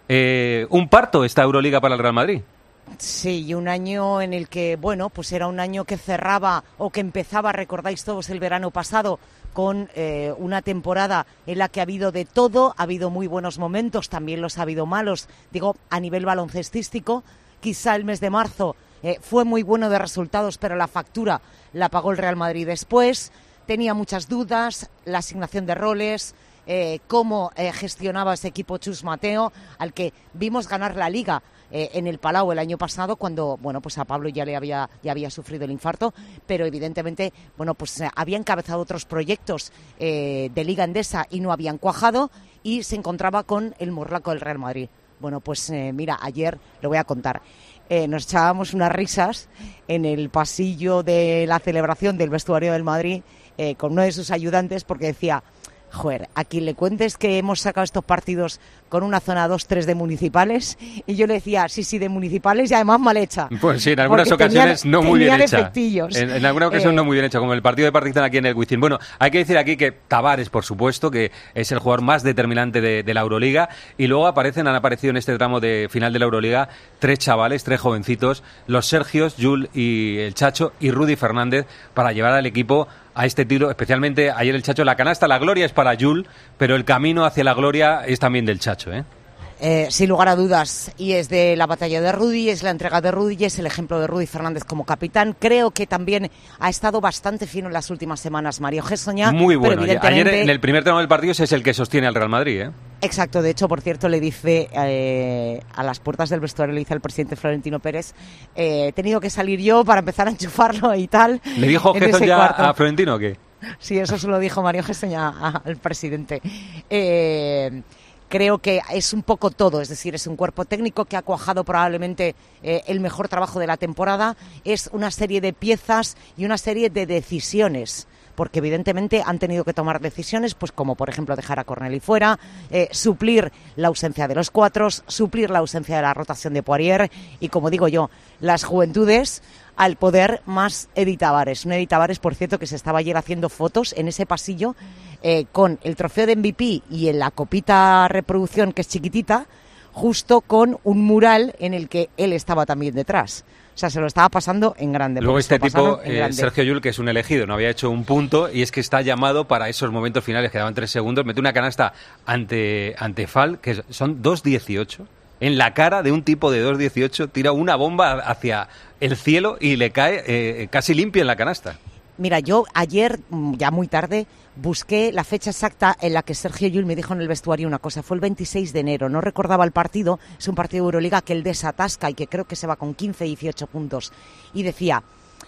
un parto esta Euroliga para el Real Madrid. Sí, y un año en el que, bueno, pues era un año que cerraba o que empezaba, recordáis todos, el verano pasado, con una temporada en la que ha habido de todo, ha habido muy buenos momentos, también los ha habido malos, digo, a nivel baloncestístico. Quizá el mes de marzo fue muy bueno de resultados, pero la factura la pagó el Real Madrid después. Tenía muchas dudas, la asignación de roles, cómo gestionaba ese equipo Chus Mateo, al que vimos ganar la Liga en el Palau el año pasado, cuando, bueno, pues a Pablo ya había sufrido el infarto, pero evidentemente, bueno, pues había encabezado otros proyectos de Liga Endesa y no habían cuajado, y se encontraba con el morlaco del Real Madrid. Bueno, pues mira, ayer lo voy a contar. Nos echábamos unas risas en el pasillo de la celebración del vestuario del Madrid con uno de sus ayudantes, porque decía: joder, a quien le cuentes que hemos sacado estos partidos con una zona 2-3 de municipales, y yo le decía, sí, de municipales y además mal hecha. Pues sí, en algunas ocasiones no muy bien hecha. En alguna ocasión no muy bien hecha, como el partido de Partizan aquí en el Wizzing. Bueno, hay que decir aquí que Tavares, por supuesto, que es el jugador más determinante de la Euroliga, y luego han aparecido en este tramo de final de la Euroliga 3 chavales, 3 jovencitos, los Sergios, Jul y el Chacho y Rudy Fernández, para llevar al equipo a este tiro, especialmente ayer el Chacho, la canasta, la gloria es para Jul, pero el camino hacia la gloria es también del Chacho, ¿eh? Sin lugar a dudas, y es de la batalla de Rudy, es la entrega de Rudy, es el ejemplo de Rudy Fernández como capitán. Creo que también ha estado bastante fino en las últimas semanas Mario Gessoña. Muy bueno, ayer en el primer tramo del partido es el que sostiene al Real Madrid, ¿eh? Exacto, de hecho, por cierto, le dice a las puertas del vestuario, le dice al presidente Florentino Pérez, he tenido que salir yo para empezar a enchufarlo y tal. ¿Le dijo Gessoña ya a Florentino o qué? Sí, eso se lo dijo Mario Gessoña al presidente. Creo que es un poco todo, es decir, es un cuerpo técnico que ha cuajado probablemente el mejor trabajo de la temporada, es una serie de piezas y una serie de decisiones, porque evidentemente han tenido que tomar decisiones, pues como por ejemplo dejar a Corneli fuera, suplir la ausencia de los cuatros, suplir la ausencia de la rotación de Poirier, y como digo yo, las juventudes al poder más Edi Tavares. Un Edi Tavares, por cierto, que se estaba ayer haciendo fotos en ese pasillo con el trofeo de MVP y en la copita reproducción, que es chiquitita, justo con un mural en el que él estaba también detrás. O sea, se lo estaba pasando en grande. Luego este tipo, Sergio Llull, que es un elegido, no había hecho un punto, y es que está llamado para esos momentos finales, quedaban 3 segundos, mete una canasta ante Fall, que son 2.18, en la cara de un tipo de 2.18, tira una bomba hacia el cielo y le cae casi limpia en la canasta. Mira, yo ayer, ya muy tarde, busqué la fecha exacta en la que Sergio Llull me dijo en el vestuario una cosa. Fue el 26 de enero. No recordaba el partido. Es un partido de Euroliga que él desatasca y que creo que se va con 15-18 puntos. Y decía,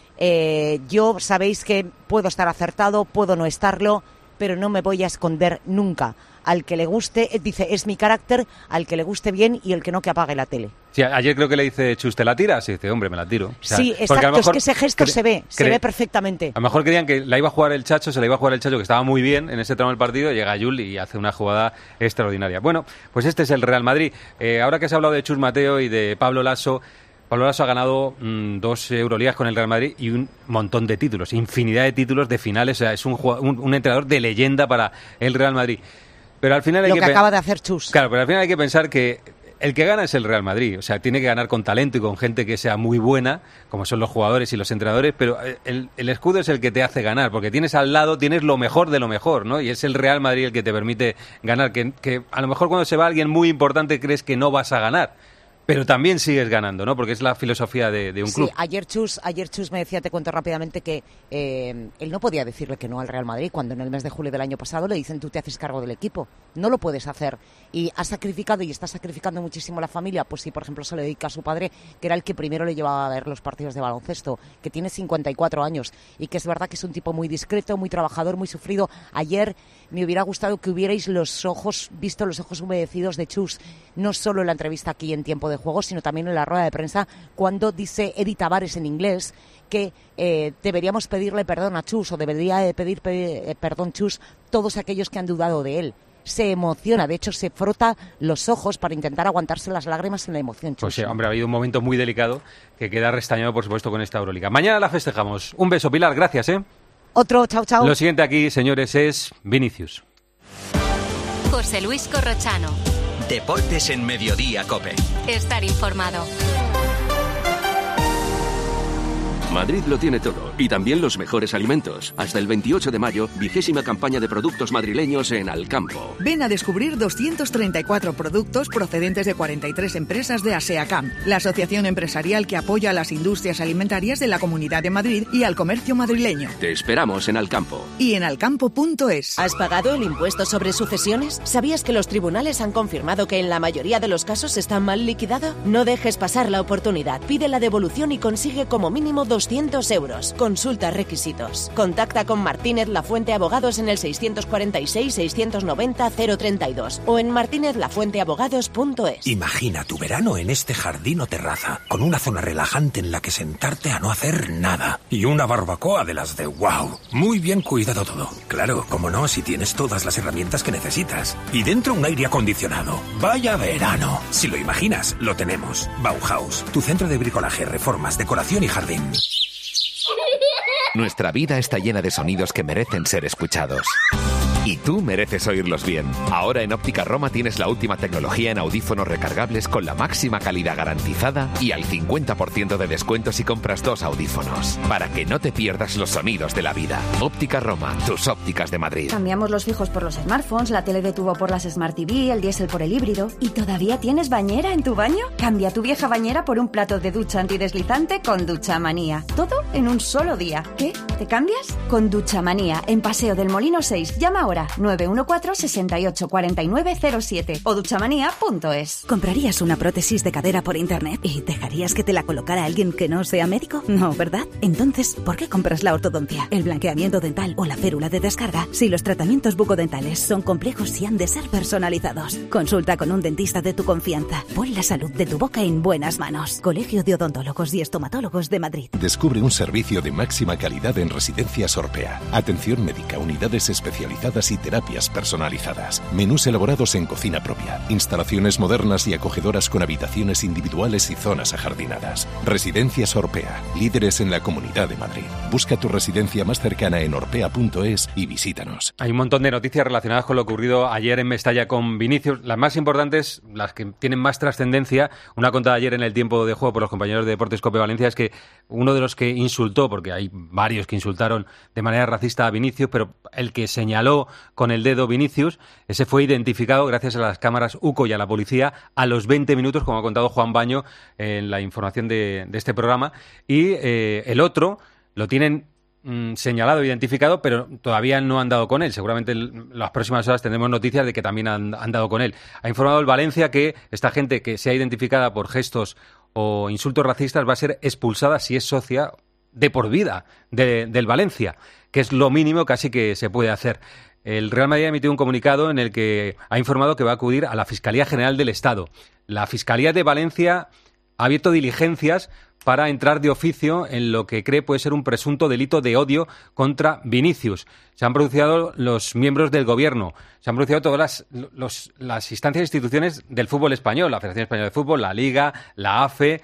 yo sabéis que puedo estar acertado, puedo no estarlo, pero no me voy a esconder nunca. Al que le guste, dice, es mi carácter, al que le guste bien, y el que no, que apague la tele. Sí, ayer creo que le dice, Chus, ¿te la tiras? Y dice, hombre, me la tiro. O sea, sí, exacto, es que ese gesto se ve perfectamente. A lo mejor creían que la iba a jugar el Chacho, se la iba a jugar el Chacho, que estaba muy bien en ese tramo del partido, llega Llull y hace una jugada extraordinaria. Bueno, pues este es el Real Madrid. Ahora que se ha hablado de Chus Mateo y de Pablo Lasso ha ganado 2 Euroligas con el Real Madrid y un montón de títulos, infinidad de títulos de finales. O sea, es un entrenador de leyenda para el Real Madrid. Pero al final acaba de hacer Chus. Claro, pero al final hay que pensar que el que gana es el Real Madrid. O sea, tiene que ganar con talento y con gente que sea muy buena, como son los jugadores y los entrenadores, pero el escudo es el que te hace ganar, porque tienes al lado, tienes lo mejor de lo mejor, ¿no? Y es el Real Madrid el que te permite ganar, que a lo mejor cuando se va alguien muy importante crees que no vas a ganar, pero también sigues ganando, ¿no? Porque es la filosofía de un club. Sí, ayer Chus me decía, te cuento rápidamente, que él no podía decirle que no al Real Madrid cuando en el mes de julio del año pasado le dicen, tú te haces cargo del equipo. No lo puedes hacer. Y ha sacrificado y está sacrificando muchísimo la familia. Pues si, por ejemplo, se lo dedica a su padre, que era el que primero le llevaba a ver los partidos de baloncesto, que tiene 54 años y que es verdad que es un tipo muy discreto, muy trabajador, muy sufrido. Ayer me hubiera gustado que hubierais visto los ojos humedecidos de Chus, no solo en la entrevista aquí en Tiempo de Juego, sino también en la rueda de prensa, cuando dice Edi Tavares en inglés que deberíamos pedirle perdón a Chus, o debería de pedir perdón Chus todos aquellos que han dudado de él. se emociona, de hecho se frota los ojos para intentar aguantarse las lágrimas en la emoción. Pues sí, hombre, ha habido un momento muy delicado que queda restañado, por supuesto, con esta Euroliga. Mañana la festejamos. Un beso, Pilar, gracias, ¿eh? Otro, chao, chao. Lo siguiente aquí, señores, es Vinicius. José Luis Corrochano. Deportes en Mediodía, COPE. Estar informado. Madrid lo tiene todo, y también los mejores alimentos. Hasta el 28 de mayo, 20ª campaña de productos madrileños en Alcampo. Ven a descubrir 234 productos procedentes de 43 empresas de ASEACAM, la asociación empresarial que apoya a las industrias alimentarias de la Comunidad de Madrid y al comercio madrileño. Te esperamos en Alcampo. Y en alcampo.es. ¿Has pagado el impuesto sobre sucesiones? ¿Sabías que los tribunales han confirmado que en la mayoría de los casos está mal liquidado? No dejes pasar la oportunidad. Pide la devolución y consigue como mínimo 200 euros. Consulta requisitos. Contacta con Martínez Lafuente Abogados en el 646-690-032 o en martinezlafuenteabogados.es. Imagina tu verano en este jardín o terraza, con una zona relajante en la que sentarte a no hacer nada y una barbacoa de las de wow. Muy bien cuidado todo. Claro, como no, si tienes todas las herramientas que necesitas. Y dentro un aire acondicionado. ¡Vaya verano! Si lo imaginas, lo tenemos. Bauhaus, tu centro de bricolaje, reformas, decoración y jardín. Nuestra vida está llena de sonidos que merecen ser escuchados. Y tú mereces oírlos bien. Ahora en Óptica Roma tienes la última tecnología en audífonos recargables con la máxima calidad garantizada y al 50% de descuento si compras 2 audífonos. Para que no te pierdas los sonidos de la vida. Óptica Roma, tus ópticas de Madrid. Cambiamos los fijos por los smartphones, la tele de tubo por las Smart TV, el diésel por el híbrido. ¿Y todavía tienes bañera en tu baño? Cambia tu vieja bañera por un plato de ducha antideslizante con Duchamanía. Todo en un solo día. ¿Qué? ¿Te cambias? Con Duchamanía, en Paseo del Molino 6. Llama ahora 914-684907 o duchamanía.es. ¿Comprarías una prótesis de cadera por internet y dejarías que te la colocara alguien que no sea médico? No, ¿verdad? Entonces, ¿por qué compras la ortodoncia, el blanqueamiento dental o la férula de descarga si los tratamientos bucodentales son complejos y han de ser personalizados? Consulta con un dentista de tu confianza. Pon la salud de tu boca en buenas manos. Colegio de Odontólogos y Estomatólogos de Madrid. Descubre un servicio de máxima calidad en Residencias Orpea. Atención médica, unidades especializadas y terapias personalizadas. Menús elaborados en cocina propia. Instalaciones modernas y acogedoras con habitaciones individuales y zonas ajardinadas. Residencias Orpea, líderes en la Comunidad de Madrid. Busca tu residencia más cercana en orpea.es y visítanos. Hay un montón de noticias relacionadas con lo ocurrido ayer en Mestalla con Vinicius. Las más importantes, las que tienen más trascendencia, una contada ayer en el tiempo de juego por los compañeros de Deportes COPE Valencia, es que uno de los que insultó, porque hay varios que insultaron de manera racista a Vinicius, pero el que señaló con el dedo Vinicius, ese fue identificado gracias a las cámaras UCO y a la policía a los 20 minutos, como ha contado Juan Baño en la información de este programa, y el otro lo tienen señalado, identificado, pero todavía no han dado con él. Seguramente en las próximas horas tendremos noticias de que también han dado con él. Ha informado el Valencia que esta gente que sea identificada por gestos o insultos racistas va a ser expulsada si es socia de por vida del Valencia, que es lo mínimo casi que se puede hacer. El Real Madrid ha emitido un comunicado en el que ha informado que va a acudir a la Fiscalía General del Estado. La Fiscalía de Valencia ha abierto diligencias para entrar de oficio en lo que cree puede ser un presunto delito de odio contra Vinicius. Se han pronunciado los miembros del Gobierno, se han pronunciado todas las instancias e instituciones del fútbol español, la Federación Española de Fútbol, la Liga, la AFE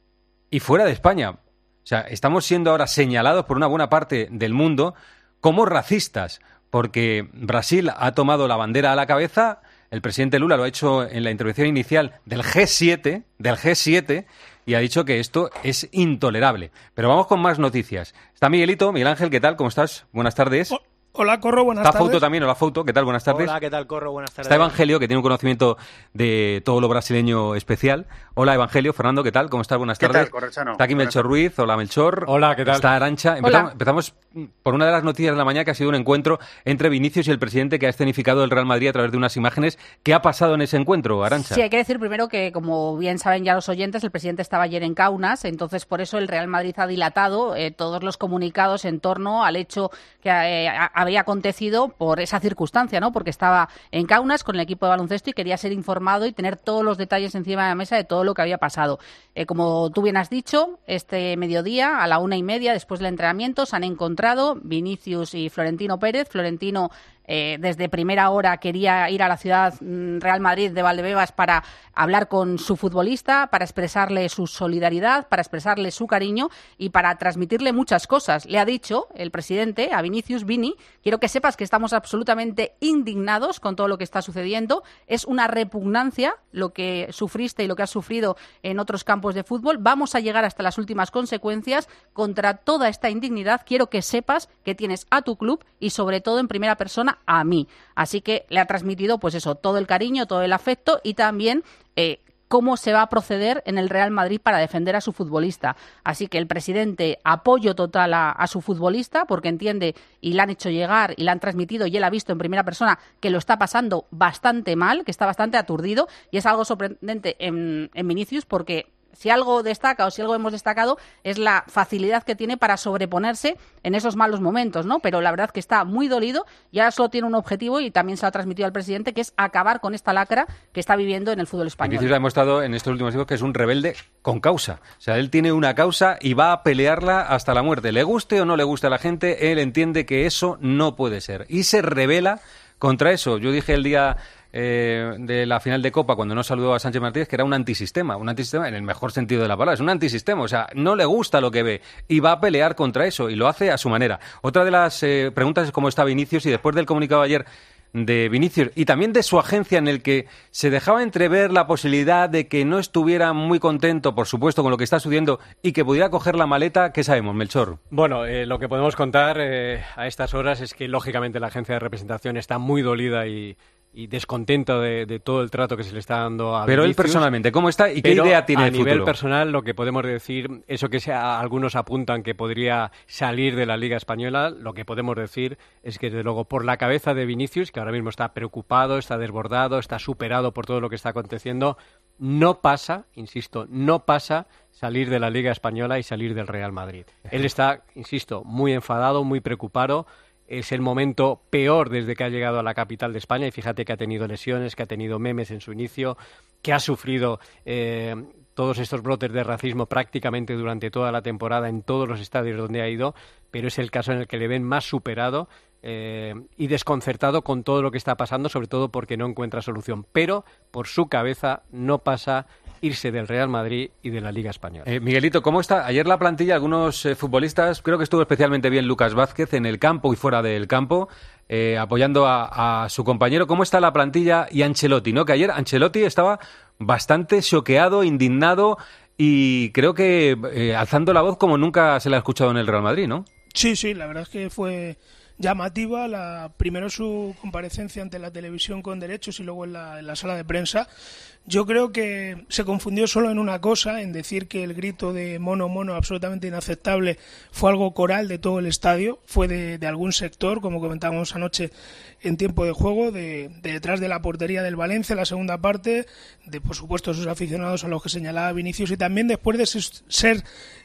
y fuera de España. O sea, estamos siendo ahora señalados por una buena parte del mundo como racistas, porque Brasil ha tomado la bandera a la cabeza, el presidente Lula lo ha hecho en la intervención inicial del G7, y ha dicho que esto es intolerable. Pero vamos con más noticias. Está Miguelito, Miguel Ángel, ¿qué tal? ¿Cómo estás? Buenas tardes. Hola, Corro, buenas tardes. Está Fouto también, hola Fouto, ¿qué tal? Buenas tardes. Hola, ¿qué tal, Corro? Buenas tardes. Está Evangelio, que tiene un conocimiento de todo lo brasileño especial. Hola, Evangelio. Fernando, ¿qué tal? ¿Cómo estás? Buenas tardes. ¿Qué tal, Corrochano? Está aquí Melchor Ruiz. Hola, Melchor. Hola, ¿qué tal? Está Arantxa. Empezamos por una de las noticias de la mañana, que ha sido un encuentro entre Vinicius y el presidente, que ha escenificado el Real Madrid a través de unas imágenes. ¿Qué ha pasado en ese encuentro, Arantxa? Sí, hay que decir primero que, como bien saben ya los oyentes, el presidente estaba ayer en Kaunas, entonces por eso el Real Madrid ha dilatado todos los comunicados en torno al hecho que ha había acontecido por esa circunstancia, ¿no? Porque estaba en Kaunas con el equipo de baloncesto y quería ser informado y tener todos los detalles encima de la mesa de todo lo que había pasado. Como tú bien has dicho, este mediodía, a la 1:30, después del entrenamiento, se han encontrado Vinicius y Florentino Pérez. Florentino desde primera hora quería ir a la ciudad Real Madrid de Valdebebas para hablar con su futbolista, para expresarle su solidaridad, para expresarle su cariño y para transmitirle muchas cosas. Le ha dicho el presidente a Vinicius: Vini, quiero que sepas que estamos absolutamente indignados con todo lo que está sucediendo. Es una repugnancia lo que sufriste y lo que has sufrido en otros campos de fútbol. Vamos a llegar hasta las últimas consecuencias contra toda esta indignidad. Quiero que sepas que tienes a tu club y sobre todo en primera persona a mí. Así que le ha transmitido pues eso, todo el cariño, todo el afecto y también cómo se va a proceder en el Real Madrid para defender a su futbolista. Así que el presidente, apoyo total a su futbolista, porque entiende y le han hecho llegar y le han transmitido y él ha visto en primera persona que lo está pasando bastante mal, que está bastante aturdido, y es algo sorprendente en Vinicius, porque si algo destaca o si algo hemos destacado es la facilidad que tiene para sobreponerse en esos malos momentos, ¿no? Pero la verdad que está muy dolido y ahora solo tiene un objetivo y también se lo ha transmitido al presidente, que es acabar con esta lacra que está viviendo en el fútbol español. Vinicius ha demostrado en estos últimos tiempos que es un rebelde con causa. O sea, él tiene una causa y va a pelearla hasta la muerte. Le guste o no le guste a la gente, él entiende que eso no puede ser y se rebela contra eso. Yo dije el día de la final de Copa, cuando no saludó a Sánchez Martínez, que era un antisistema en el mejor sentido de la palabra, es un antisistema, o sea, no le gusta lo que ve y va a pelear contra eso y lo hace a su manera. Otra de las preguntas es cómo está Vinicius, y después del comunicado ayer de Vinicius y también de su agencia, en el que se dejaba entrever la posibilidad de que no estuviera muy contento, por supuesto, con lo que está sucediendo y que pudiera coger la maleta. ¿Qué sabemos, Melchor? Bueno, lo que podemos contar a estas horas es que, lógicamente, la agencia de representación está muy dolida y descontenta de todo el trato que se le está dando a Pero Vinicius. Él personalmente, ¿cómo está y qué idea tiene de futuro? A nivel personal, lo que podemos decir, eso que algunos apuntan que podría salir de la Liga Española, lo que podemos decir es que, desde luego, por la cabeza de Vinicius, que ahora mismo está preocupado, está desbordado, está superado por todo lo que está aconteciendo, no pasa, insisto, no pasa salir de la Liga Española y salir del Real Madrid. Él está, insisto, muy enfadado, muy preocupado. Es el momento peor desde que ha llegado a la capital de España, y fíjate que ha tenido lesiones, que ha tenido memes en su inicio, que ha sufrido todos estos brotes de racismo prácticamente durante toda la temporada en todos los estadios donde ha ido, pero es el caso en el que le ven más superado y desconcertado con todo lo que está pasando, sobre todo porque no encuentra solución. Pero por su cabeza no pasa irse del Real Madrid y de la Liga Española. Miguelito, ¿cómo está? Ayer la plantilla, algunos futbolistas, creo que estuvo especialmente bien Lucas Vázquez en el campo y fuera del campo, apoyando a su compañero. ¿Cómo está la plantilla y Ancelotti, ¿no? Que ayer Ancelotti estaba bastante choqueado, indignado y creo que alzando la voz como nunca se le ha escuchado en el Real Madrid, ¿no? Sí, la verdad es que fue llamativa, primero su comparecencia ante la televisión con derechos y luego en la sala de prensa. Yo creo que se confundió solo en una cosa, en decir que el grito de mono, mono, absolutamente inaceptable, fue algo coral de todo el estadio, fue de algún sector, como comentábamos anoche en tiempo de juego, de detrás de la portería del Valencia, la segunda parte, de por supuesto sus aficionados a los que señalaba Vinicius, y también después de ser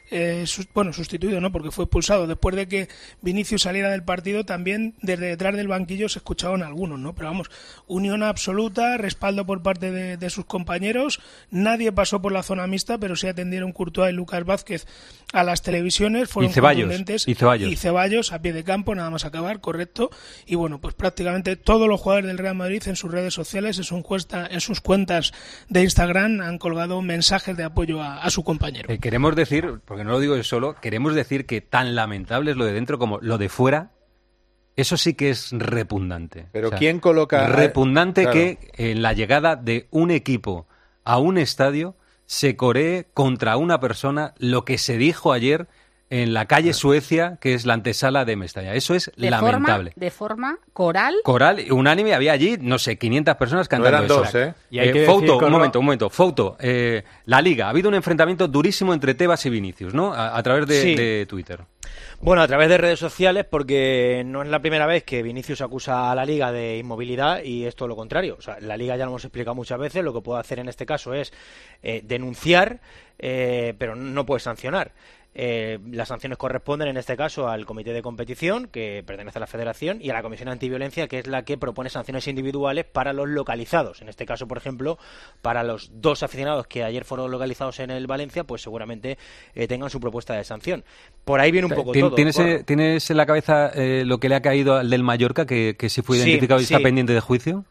sustituido, ¿no? Porque fue expulsado. Después de que Vinicius saliera del partido, también desde detrás del banquillo se escuchaban algunos, ¿no? Pero vamos, unión absoluta, respaldo por parte de sus compañeros. Nadie pasó por la zona mixta, pero sí atendieron Courtois y Lucas Vázquez a las televisiones. Fueron contundentes. Y Ceballos a pie de campo, nada más acabar, correcto. Y bueno, pues prácticamente todos los jugadores del Real Madrid en sus redes sociales, en sus cuentas de Instagram, han colgado mensajes de apoyo a su compañero. Queremos decir, porque no lo digo yo solo, queremos decir que tan lamentable es lo de dentro como lo de fuera. Eso sí que es repugnante. Pero ¿quién coloca...? Repugnante, claro, que en la llegada de un equipo a un estadio se coree contra una persona lo que se dijo ayer en la calle Suecia, que es la antesala de Mestalla. Eso es lamentable. De forma coral. Coral, unánime. Había allí, no sé, 500 personas cantando no eran eso. Dos, Y hay que Fouto, un momento. Fouto, la Liga. Ha habido un enfrentamiento durísimo entre Tebas y Vinicius, ¿no? A través de Twitter. Bueno, a través de redes sociales, porque no es la primera vez que Vinicius acusa a la Liga de inmovilidad y es todo lo contrario. O sea, la Liga, ya lo hemos explicado muchas veces, lo que puede hacer en este caso es denunciar, pero no puede sancionar. las sanciones corresponden en este caso al comité de competición, que pertenece a la federación, y a la comisión antiviolencia, que es la que propone sanciones individuales para los localizados. En este caso, por ejemplo, para los 2 aficionados que ayer fueron localizados en el Valencia, pues seguramente tengan su propuesta de sanción. Por ahí viene un poco todo. ¿Tienes en la cabeza lo que le ha caído al del Mallorca, que se fue identificado y está pendiente de juicio?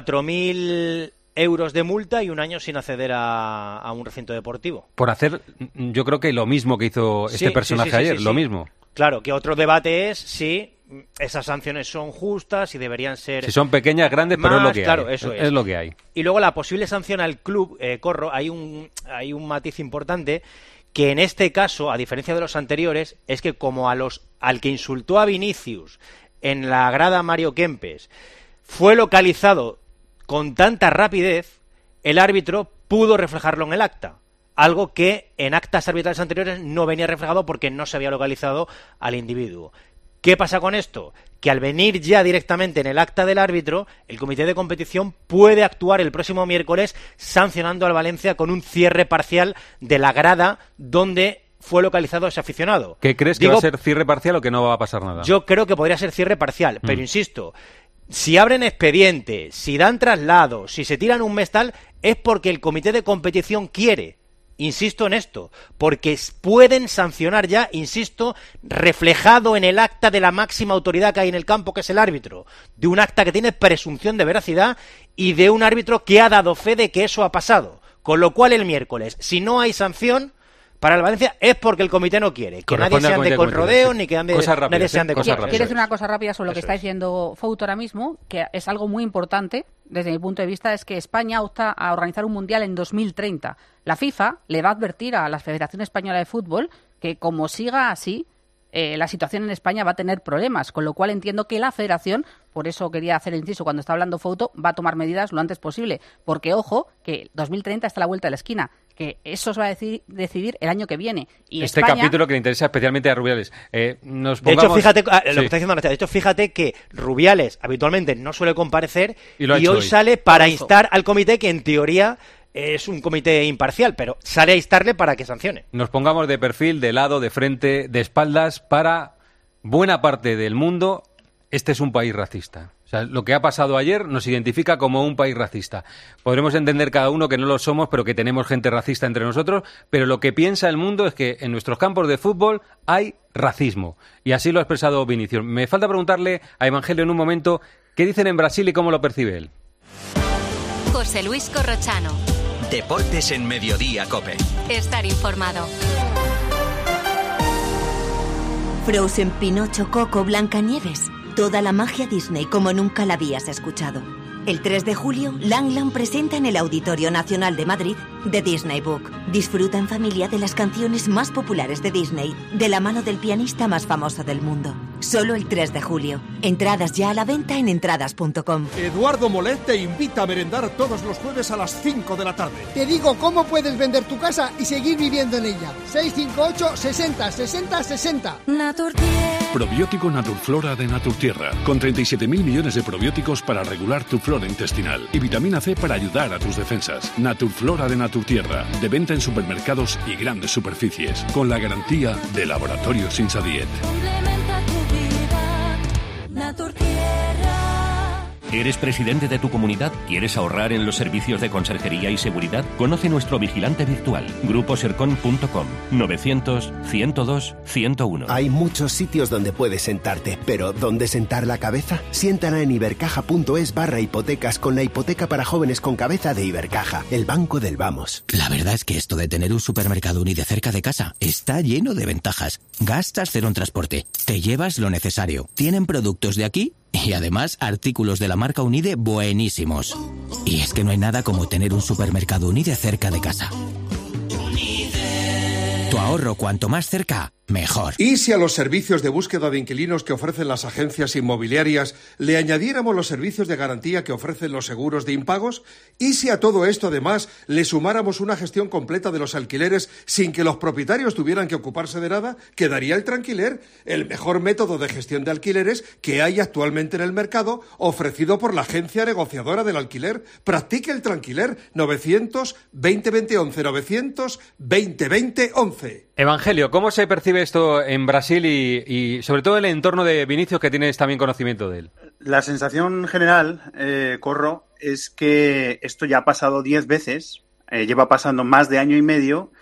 4.000 euros de multa y 1 año sin acceder a un recinto deportivo. Por hacer, yo creo que lo mismo que hizo este personaje ayer, lo mismo. Claro, que otro debate es si esas sanciones son justas, si deberían ser... Si son pequeñas, grandes, pero es lo que claro, hay. Eso es lo que hay. Y luego la posible sanción al club, Corro, hay un matiz importante, que en este caso, a diferencia de los anteriores, es que como al que insultó a Vinicius en la grada Mario Kempes fue localizado con tanta rapidez, el árbitro pudo reflejarlo en el acta, algo que en actas arbitrales anteriores no venía reflejado porque no se había localizado al individuo. ¿Qué pasa con esto? Que al venir ya directamente en el acta del árbitro, el comité de competición puede actuar el próximo miércoles sancionando al Valencia con un cierre parcial de la grada donde fue localizado ese aficionado. ¿Qué crees que va a ser cierre parcial o que no va a pasar nada? Yo creo que podría ser cierre parcial, pero insisto, si abren expediente, si dan traslado, si se tiran un mes tal, es porque el comité de competición quiere. Insisto en esto, porque pueden sancionar ya, insisto, reflejado en el acta de la máxima autoridad que hay en el campo, que es el árbitro, de un acta que tiene presunción de veracidad y de un árbitro que ha dado fe de que eso ha pasado. Con lo cual el miércoles, si no hay sanción para el Valencia, es porque el comité no quiere. Que nadie se ande con rodeos, ni que nadie se ande con cosas. Quiero decir una cosa rápida sobre lo que está diciendo Fouto ahora mismo, que es algo muy importante, desde mi punto de vista, es que España opta a organizar un Mundial en 2030. La FIFA le va a advertir a la Federación Española de Fútbol que como siga así, la situación en España va a tener problemas, con lo cual entiendo que la Federación, por eso quería hacer el inciso cuando está hablando Fouto, va a tomar medidas lo antes posible, porque ojo, que 2030 está a la vuelta de la esquina, que eso se va a decidir el año que viene. Y este España... capítulo que le interesa especialmente a Rubiales. De hecho, fíjate lo que está diciendo Nacha, de hecho, fíjate que Rubiales habitualmente no suele comparecer y hoy sale para instar al comité, que en teoría es un comité imparcial, pero sale a instarle para que sancione. Nos pongamos de perfil, de lado, de frente, de espaldas. Para buena parte del mundo, este es un país racista. O sea, lo que ha pasado ayer nos identifica como un país racista. Podremos entender cada uno que no lo somos, pero que tenemos gente racista entre nosotros, pero lo que piensa el mundo es que en nuestros campos de fútbol hay racismo. Y así lo ha expresado Vinicius. Me falta preguntarle a Evangelio en un momento qué dicen en Brasil y cómo lo percibe él. José Luis Corrochano. Deportes en Mediodía COPE. Estar informado. Frozen, Pinocho, Coco, Blancanieves. Toda la magia Disney como nunca la habías escuchado. El 3 de julio, Langland presenta en el Auditorio Nacional de Madrid The Disney Book. Disfruta en familia de las canciones más populares de Disney, de la mano del pianista más famoso del mundo. Solo el 3 de julio. Entradas ya a la venta en entradas.com. Eduardo Molet te invita a merendar todos los jueves a las 5 de la tarde. Te digo cómo puedes vender tu casa y seguir viviendo en ella. 658 60 60 60. Naturtierra. Probiótico Naturflora de Naturtierra, con 37.000 millones de probióticos para regular tu flora intestinal y vitamina C para ayudar a tus defensas. Naturflora de Naturtierra, de venta en supermercados y grandes superficies, con la garantía de Laboratorios Insadiet. Complementa tu vida, Naturtierra. ¿Eres presidente de tu comunidad? ¿Quieres ahorrar en los servicios de conserjería y seguridad? Conoce nuestro vigilante virtual, gruposercon.com, 900-102-101. Hay muchos sitios donde puedes sentarte, pero ¿dónde sentar la cabeza? Siéntala en ibercaja.es/hipotecas con la hipoteca para jóvenes con cabeza de Ibercaja, el banco del vamos. La verdad es que esto de tener un supermercado Unide cerca de casa está lleno de ventajas. Gastas cero en transporte, te llevas lo necesario, tienen productos de aquí y además artículos de la marca Unide buenísimos. Y es que no hay nada como tener un supermercado Unide cerca de casa. Tu ahorro cuanto más cerca, mejor. ¿Y si a los servicios de búsqueda de inquilinos que ofrecen las agencias inmobiliarias le añadiéramos los servicios de garantía que ofrecen los seguros de impagos? ¿Y si a todo esto además le sumáramos una gestión completa de los alquileres sin que los propietarios tuvieran que ocuparse de nada? Quedaría el Tranquiler, el mejor método de gestión de alquileres que hay actualmente en el mercado, ofrecido por la agencia negociadora del alquiler. Practique el Tranquiler. 900-2020-11, 900-2020-11. Evangelio, ¿cómo se percibe esto en Brasil y sobre todo el entorno de Vinicius, que tienes también conocimiento de él? La sensación general, Corro, es que esto ya ha pasado 10 veces, lleva pasando más de año y medio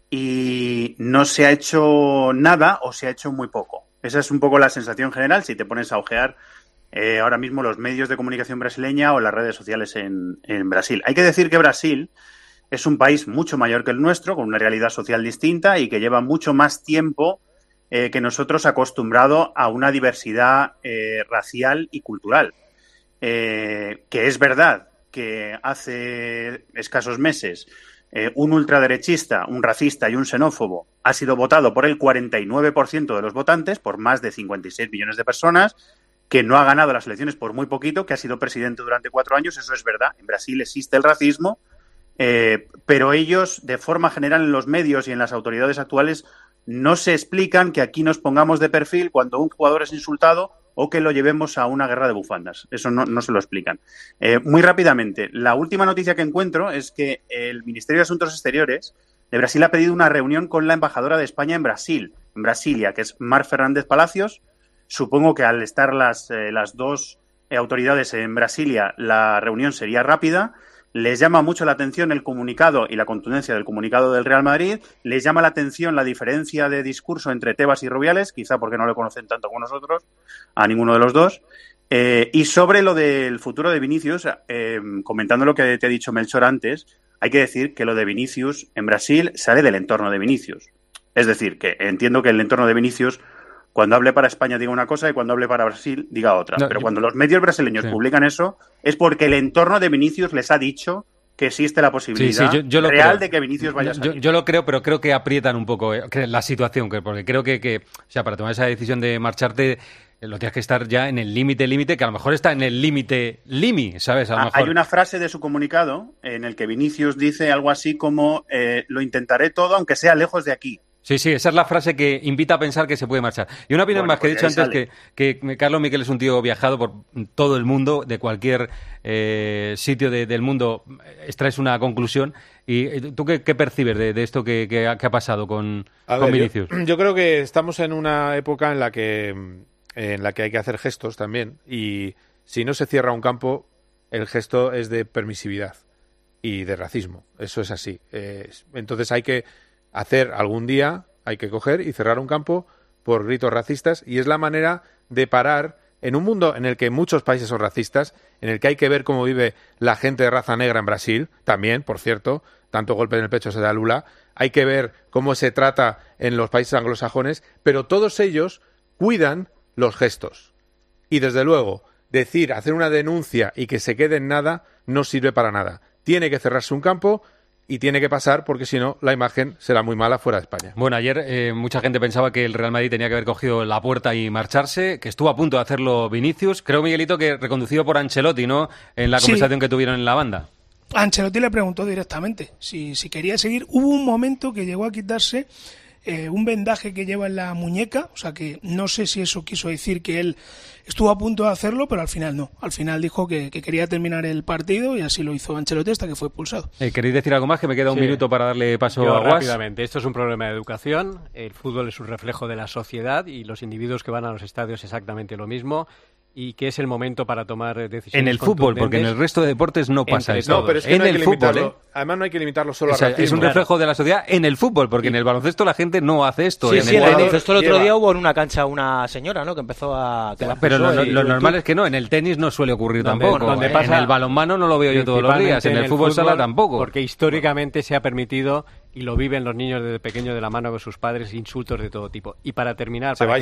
y no se ha hecho nada o se ha hecho muy poco. Esa es un poco la sensación general si te pones a ojear ahora mismo los medios de comunicación brasileña o las redes sociales en Brasil. Hay que decir que Brasil es un país mucho mayor que el nuestro, con una realidad social distinta y que lleva mucho más tiempo que nosotros acostumbrado a una diversidad racial y cultural. Que es verdad que hace escasos meses un ultraderechista, un racista y un xenófobo ha sido votado por el 49% de los votantes, por más de 56 millones de personas, que no ha ganado las elecciones por muy poquito, que ha sido presidente durante 4 años, eso es verdad. En Brasil existe el racismo, pero ellos, de forma general, en los medios y en las autoridades actuales, no se explican que aquí nos pongamos de perfil cuando un jugador es insultado o que lo llevemos a una guerra de bufandas. Eso no se lo explican. Muy rápidamente, la última noticia que encuentro es que el Ministerio de Asuntos Exteriores de Brasil ha pedido una reunión con la embajadora de España en Brasilia, que es Mar Fernández Palacios. Supongo que al estar las dos autoridades en Brasilia, la reunión sería rápida. Les llama mucho la atención el comunicado y la contundencia del comunicado del Real Madrid. Les llama la atención la diferencia de discurso entre Tebas y Rubiales, quizá porque no le conocen tanto como nosotros, a ninguno de los dos. Y sobre lo del futuro de Vinicius, comentando lo que te ha dicho Melchor antes, hay que decir que lo de Vinicius en Brasil sale del entorno de Vinicius. Es decir, que entiendo que el entorno de Vinicius, cuando hable para España diga una cosa y cuando hable para Brasil diga otra. No, pero cuando los medios brasileños publican eso, es porque el entorno de Vinicius les ha dicho que existe la posibilidad yo real de que Vinicius vaya a salir. Yo lo creo, pero creo que aprietan un poco la situación, porque creo que o sea, para tomar esa decisión de marcharte lo tienes que estar ya en el límite, que a lo mejor está en el límite, ¿sabes? A lo mejor. Hay una frase de su comunicado en el que Vinicius dice algo así como lo intentaré todo aunque sea lejos de aquí. Sí, esa es la frase que invita a pensar que se puede marchar. Y una opinión más que he dicho antes, que Carlos Miquel es un tío viajado por todo el mundo, de cualquier sitio del mundo extraes una conclusión. ¿Y tú qué percibes de esto que ha pasado con Vinicius? Yo creo que estamos en una época en la que hay que hacer gestos también. Y si no se cierra un campo, el gesto es de permisividad y de racismo. Eso es así. Entonces hay que algún día hay que coger y cerrar un campo por gritos racistas, y es la manera de parar en un mundo en el que muchos países son racistas, en el que hay que ver cómo vive la gente de raza negra en Brasil, también, por cierto, tanto golpe en el pecho se da Lula, hay que ver cómo se trata en los países anglosajones, pero todos ellos cuidan los gestos. Y desde luego, hacer una denuncia y que se quede en nada no sirve para nada. Tiene que cerrarse un campo y tiene que pasar, porque si no, la imagen será muy mala fuera de España. Bueno, ayer mucha gente pensaba que el Real Madrid tenía que haber cogido la puerta y marcharse, que estuvo a punto de hacerlo Vinicius. Creo, Miguelito, que reconducido por Ancelotti, ¿no?, en la conversación que tuvieron en la banda. Ancelotti le preguntó directamente si quería seguir. Hubo un momento que llegó a quitarse un vendaje que lleva en la muñeca, o sea que no sé si eso quiso decir que él estuvo a punto de hacerlo, pero al final no. Al final dijo que quería terminar el partido y así lo hizo Ancelotti hasta que fue expulsado. ¿Queréis decir algo más? Que me queda un minuto para darle paso a Guas. Rápidamente. Esto es un problema de educación. El fútbol es un reflejo de la sociedad y los individuos que van a los estadios exactamente lo mismo. Y que es el momento para tomar decisiones en el fútbol, porque en el resto de deportes no pasa eso. No, pero es que en el fútbol, además no hay que limitarlo solo a racismo. Es un reflejo de la sociedad en el fútbol, porque en el baloncesto la gente no hace esto. Sí, en el baloncesto el otro día hubo en una cancha una señora, ¿no?, que empezó a... Pero lo normal es que no, en el tenis no suele ocurrir tampoco. En el balonmano no lo veo yo todos los días, en el fútbol sala tampoco. Porque históricamente se ha permitido, y lo viven los niños desde pequeños de la mano con sus padres, insultos de todo tipo. Y para terminar, para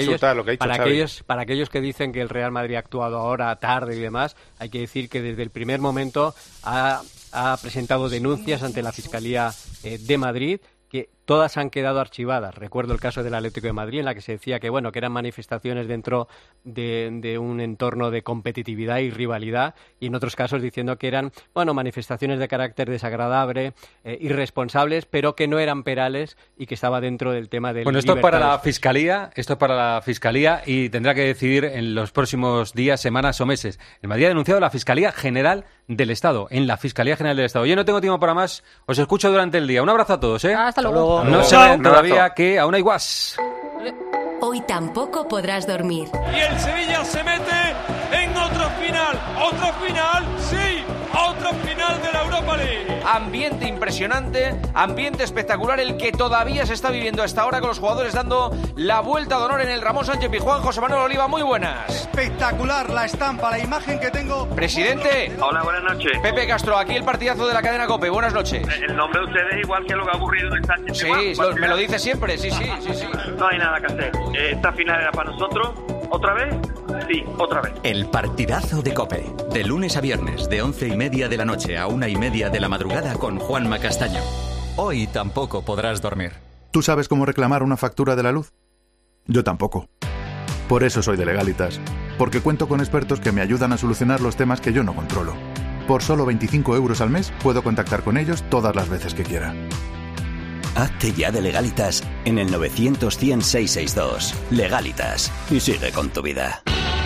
aquellos que dicen que el Real Madrid ha actuado ahora tarde y demás, hay que decir que desde el primer momento ha presentado denuncias ante la Fiscalía de Madrid, que todas han quedado archivadas. Recuerdo el caso del Atlético de Madrid, en la que se decía que, bueno, que eran manifestaciones dentro de un entorno de competitividad y rivalidad, y en otros casos diciendo que eran, bueno, manifestaciones de carácter desagradable, irresponsables, pero que no eran perales y que estaba dentro del tema del. Bueno, esto es para la Fiscalía, y tendrá que decidir en los próximos días, semanas o meses. El Madrid ha denunciado a la Fiscalía General del Estado, en la Fiscalía General del Estado. Yo no tengo tiempo para más, os escucho durante el día. Un abrazo a todos, ¿eh? Hasta luego. No se ven todavía que aún hay guas. Hoy tampoco podrás dormir. Y el Sevilla se mete en otro final, sí, otro final de la Europa League. Ambiente impresionante, ambiente espectacular el que todavía se está viviendo hasta ahora con los jugadores dando la vuelta de honor en el Ramón Sánchez Pizjuán. José Manuel Oliva, muy buenas. Espectacular la estampa, la imagen que tengo. Presidente. Hola, buenas noches. Pepe Castro, aquí el partidazo de la cadena COPE. Buenas noches. El nombre de ustedes es igual que lo que ha ocurrido en Sánchez Pizjuán. Sí, me lo dice siempre, sí. No hay nada que hacer. Esta final era para nosotros. ¿Otra vez? Sí, otra vez. El partidazo de COPE. De lunes a viernes, de 11:30 de la noche a 1:30 de la madrugada con Juanma Castaño. Hoy tampoco podrás dormir. ¿Tú sabes cómo reclamar una factura de la luz? Yo tampoco. Por eso soy de Legalitas. Porque cuento con expertos que me ayudan a solucionar los temas que yo no controlo. Por solo 25 € al mes puedo contactar con ellos todas las veces que quiera. Hazte ya de Legalitas en el 900-100-662. Legalitas. Y sigue con tu vida.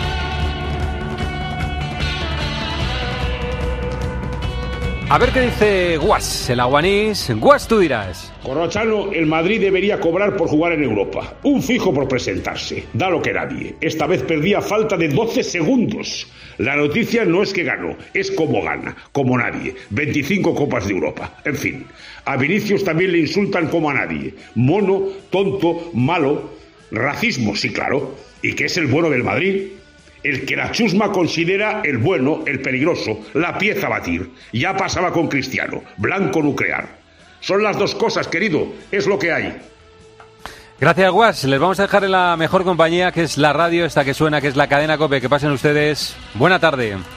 A ver qué dice Guas, el aguanís. Guas, tú dirás. Corrochano, el Madrid debería cobrar por jugar en Europa. Un fijo por presentarse. Da lo que nadie. Esta vez perdía a falta de 12 segundos. La noticia no es que ganó, es como gana, como nadie. 25 Copas de Europa. En fin, a Vinicius también le insultan como a nadie. Mono, tonto, malo. Racismo, sí, claro. ¿Y qué es el bueno del Madrid? El que la chusma considera el bueno, el peligroso, la pieza a batir. Ya pasaba con Cristiano, blanco nuclear. Son las dos cosas, querido, es lo que hay. Gracias, Guas. Les vamos a dejar en la mejor compañía, que es la radio, esta que suena, que es la cadena COPE. Que pasen ustedes. Buena tarde.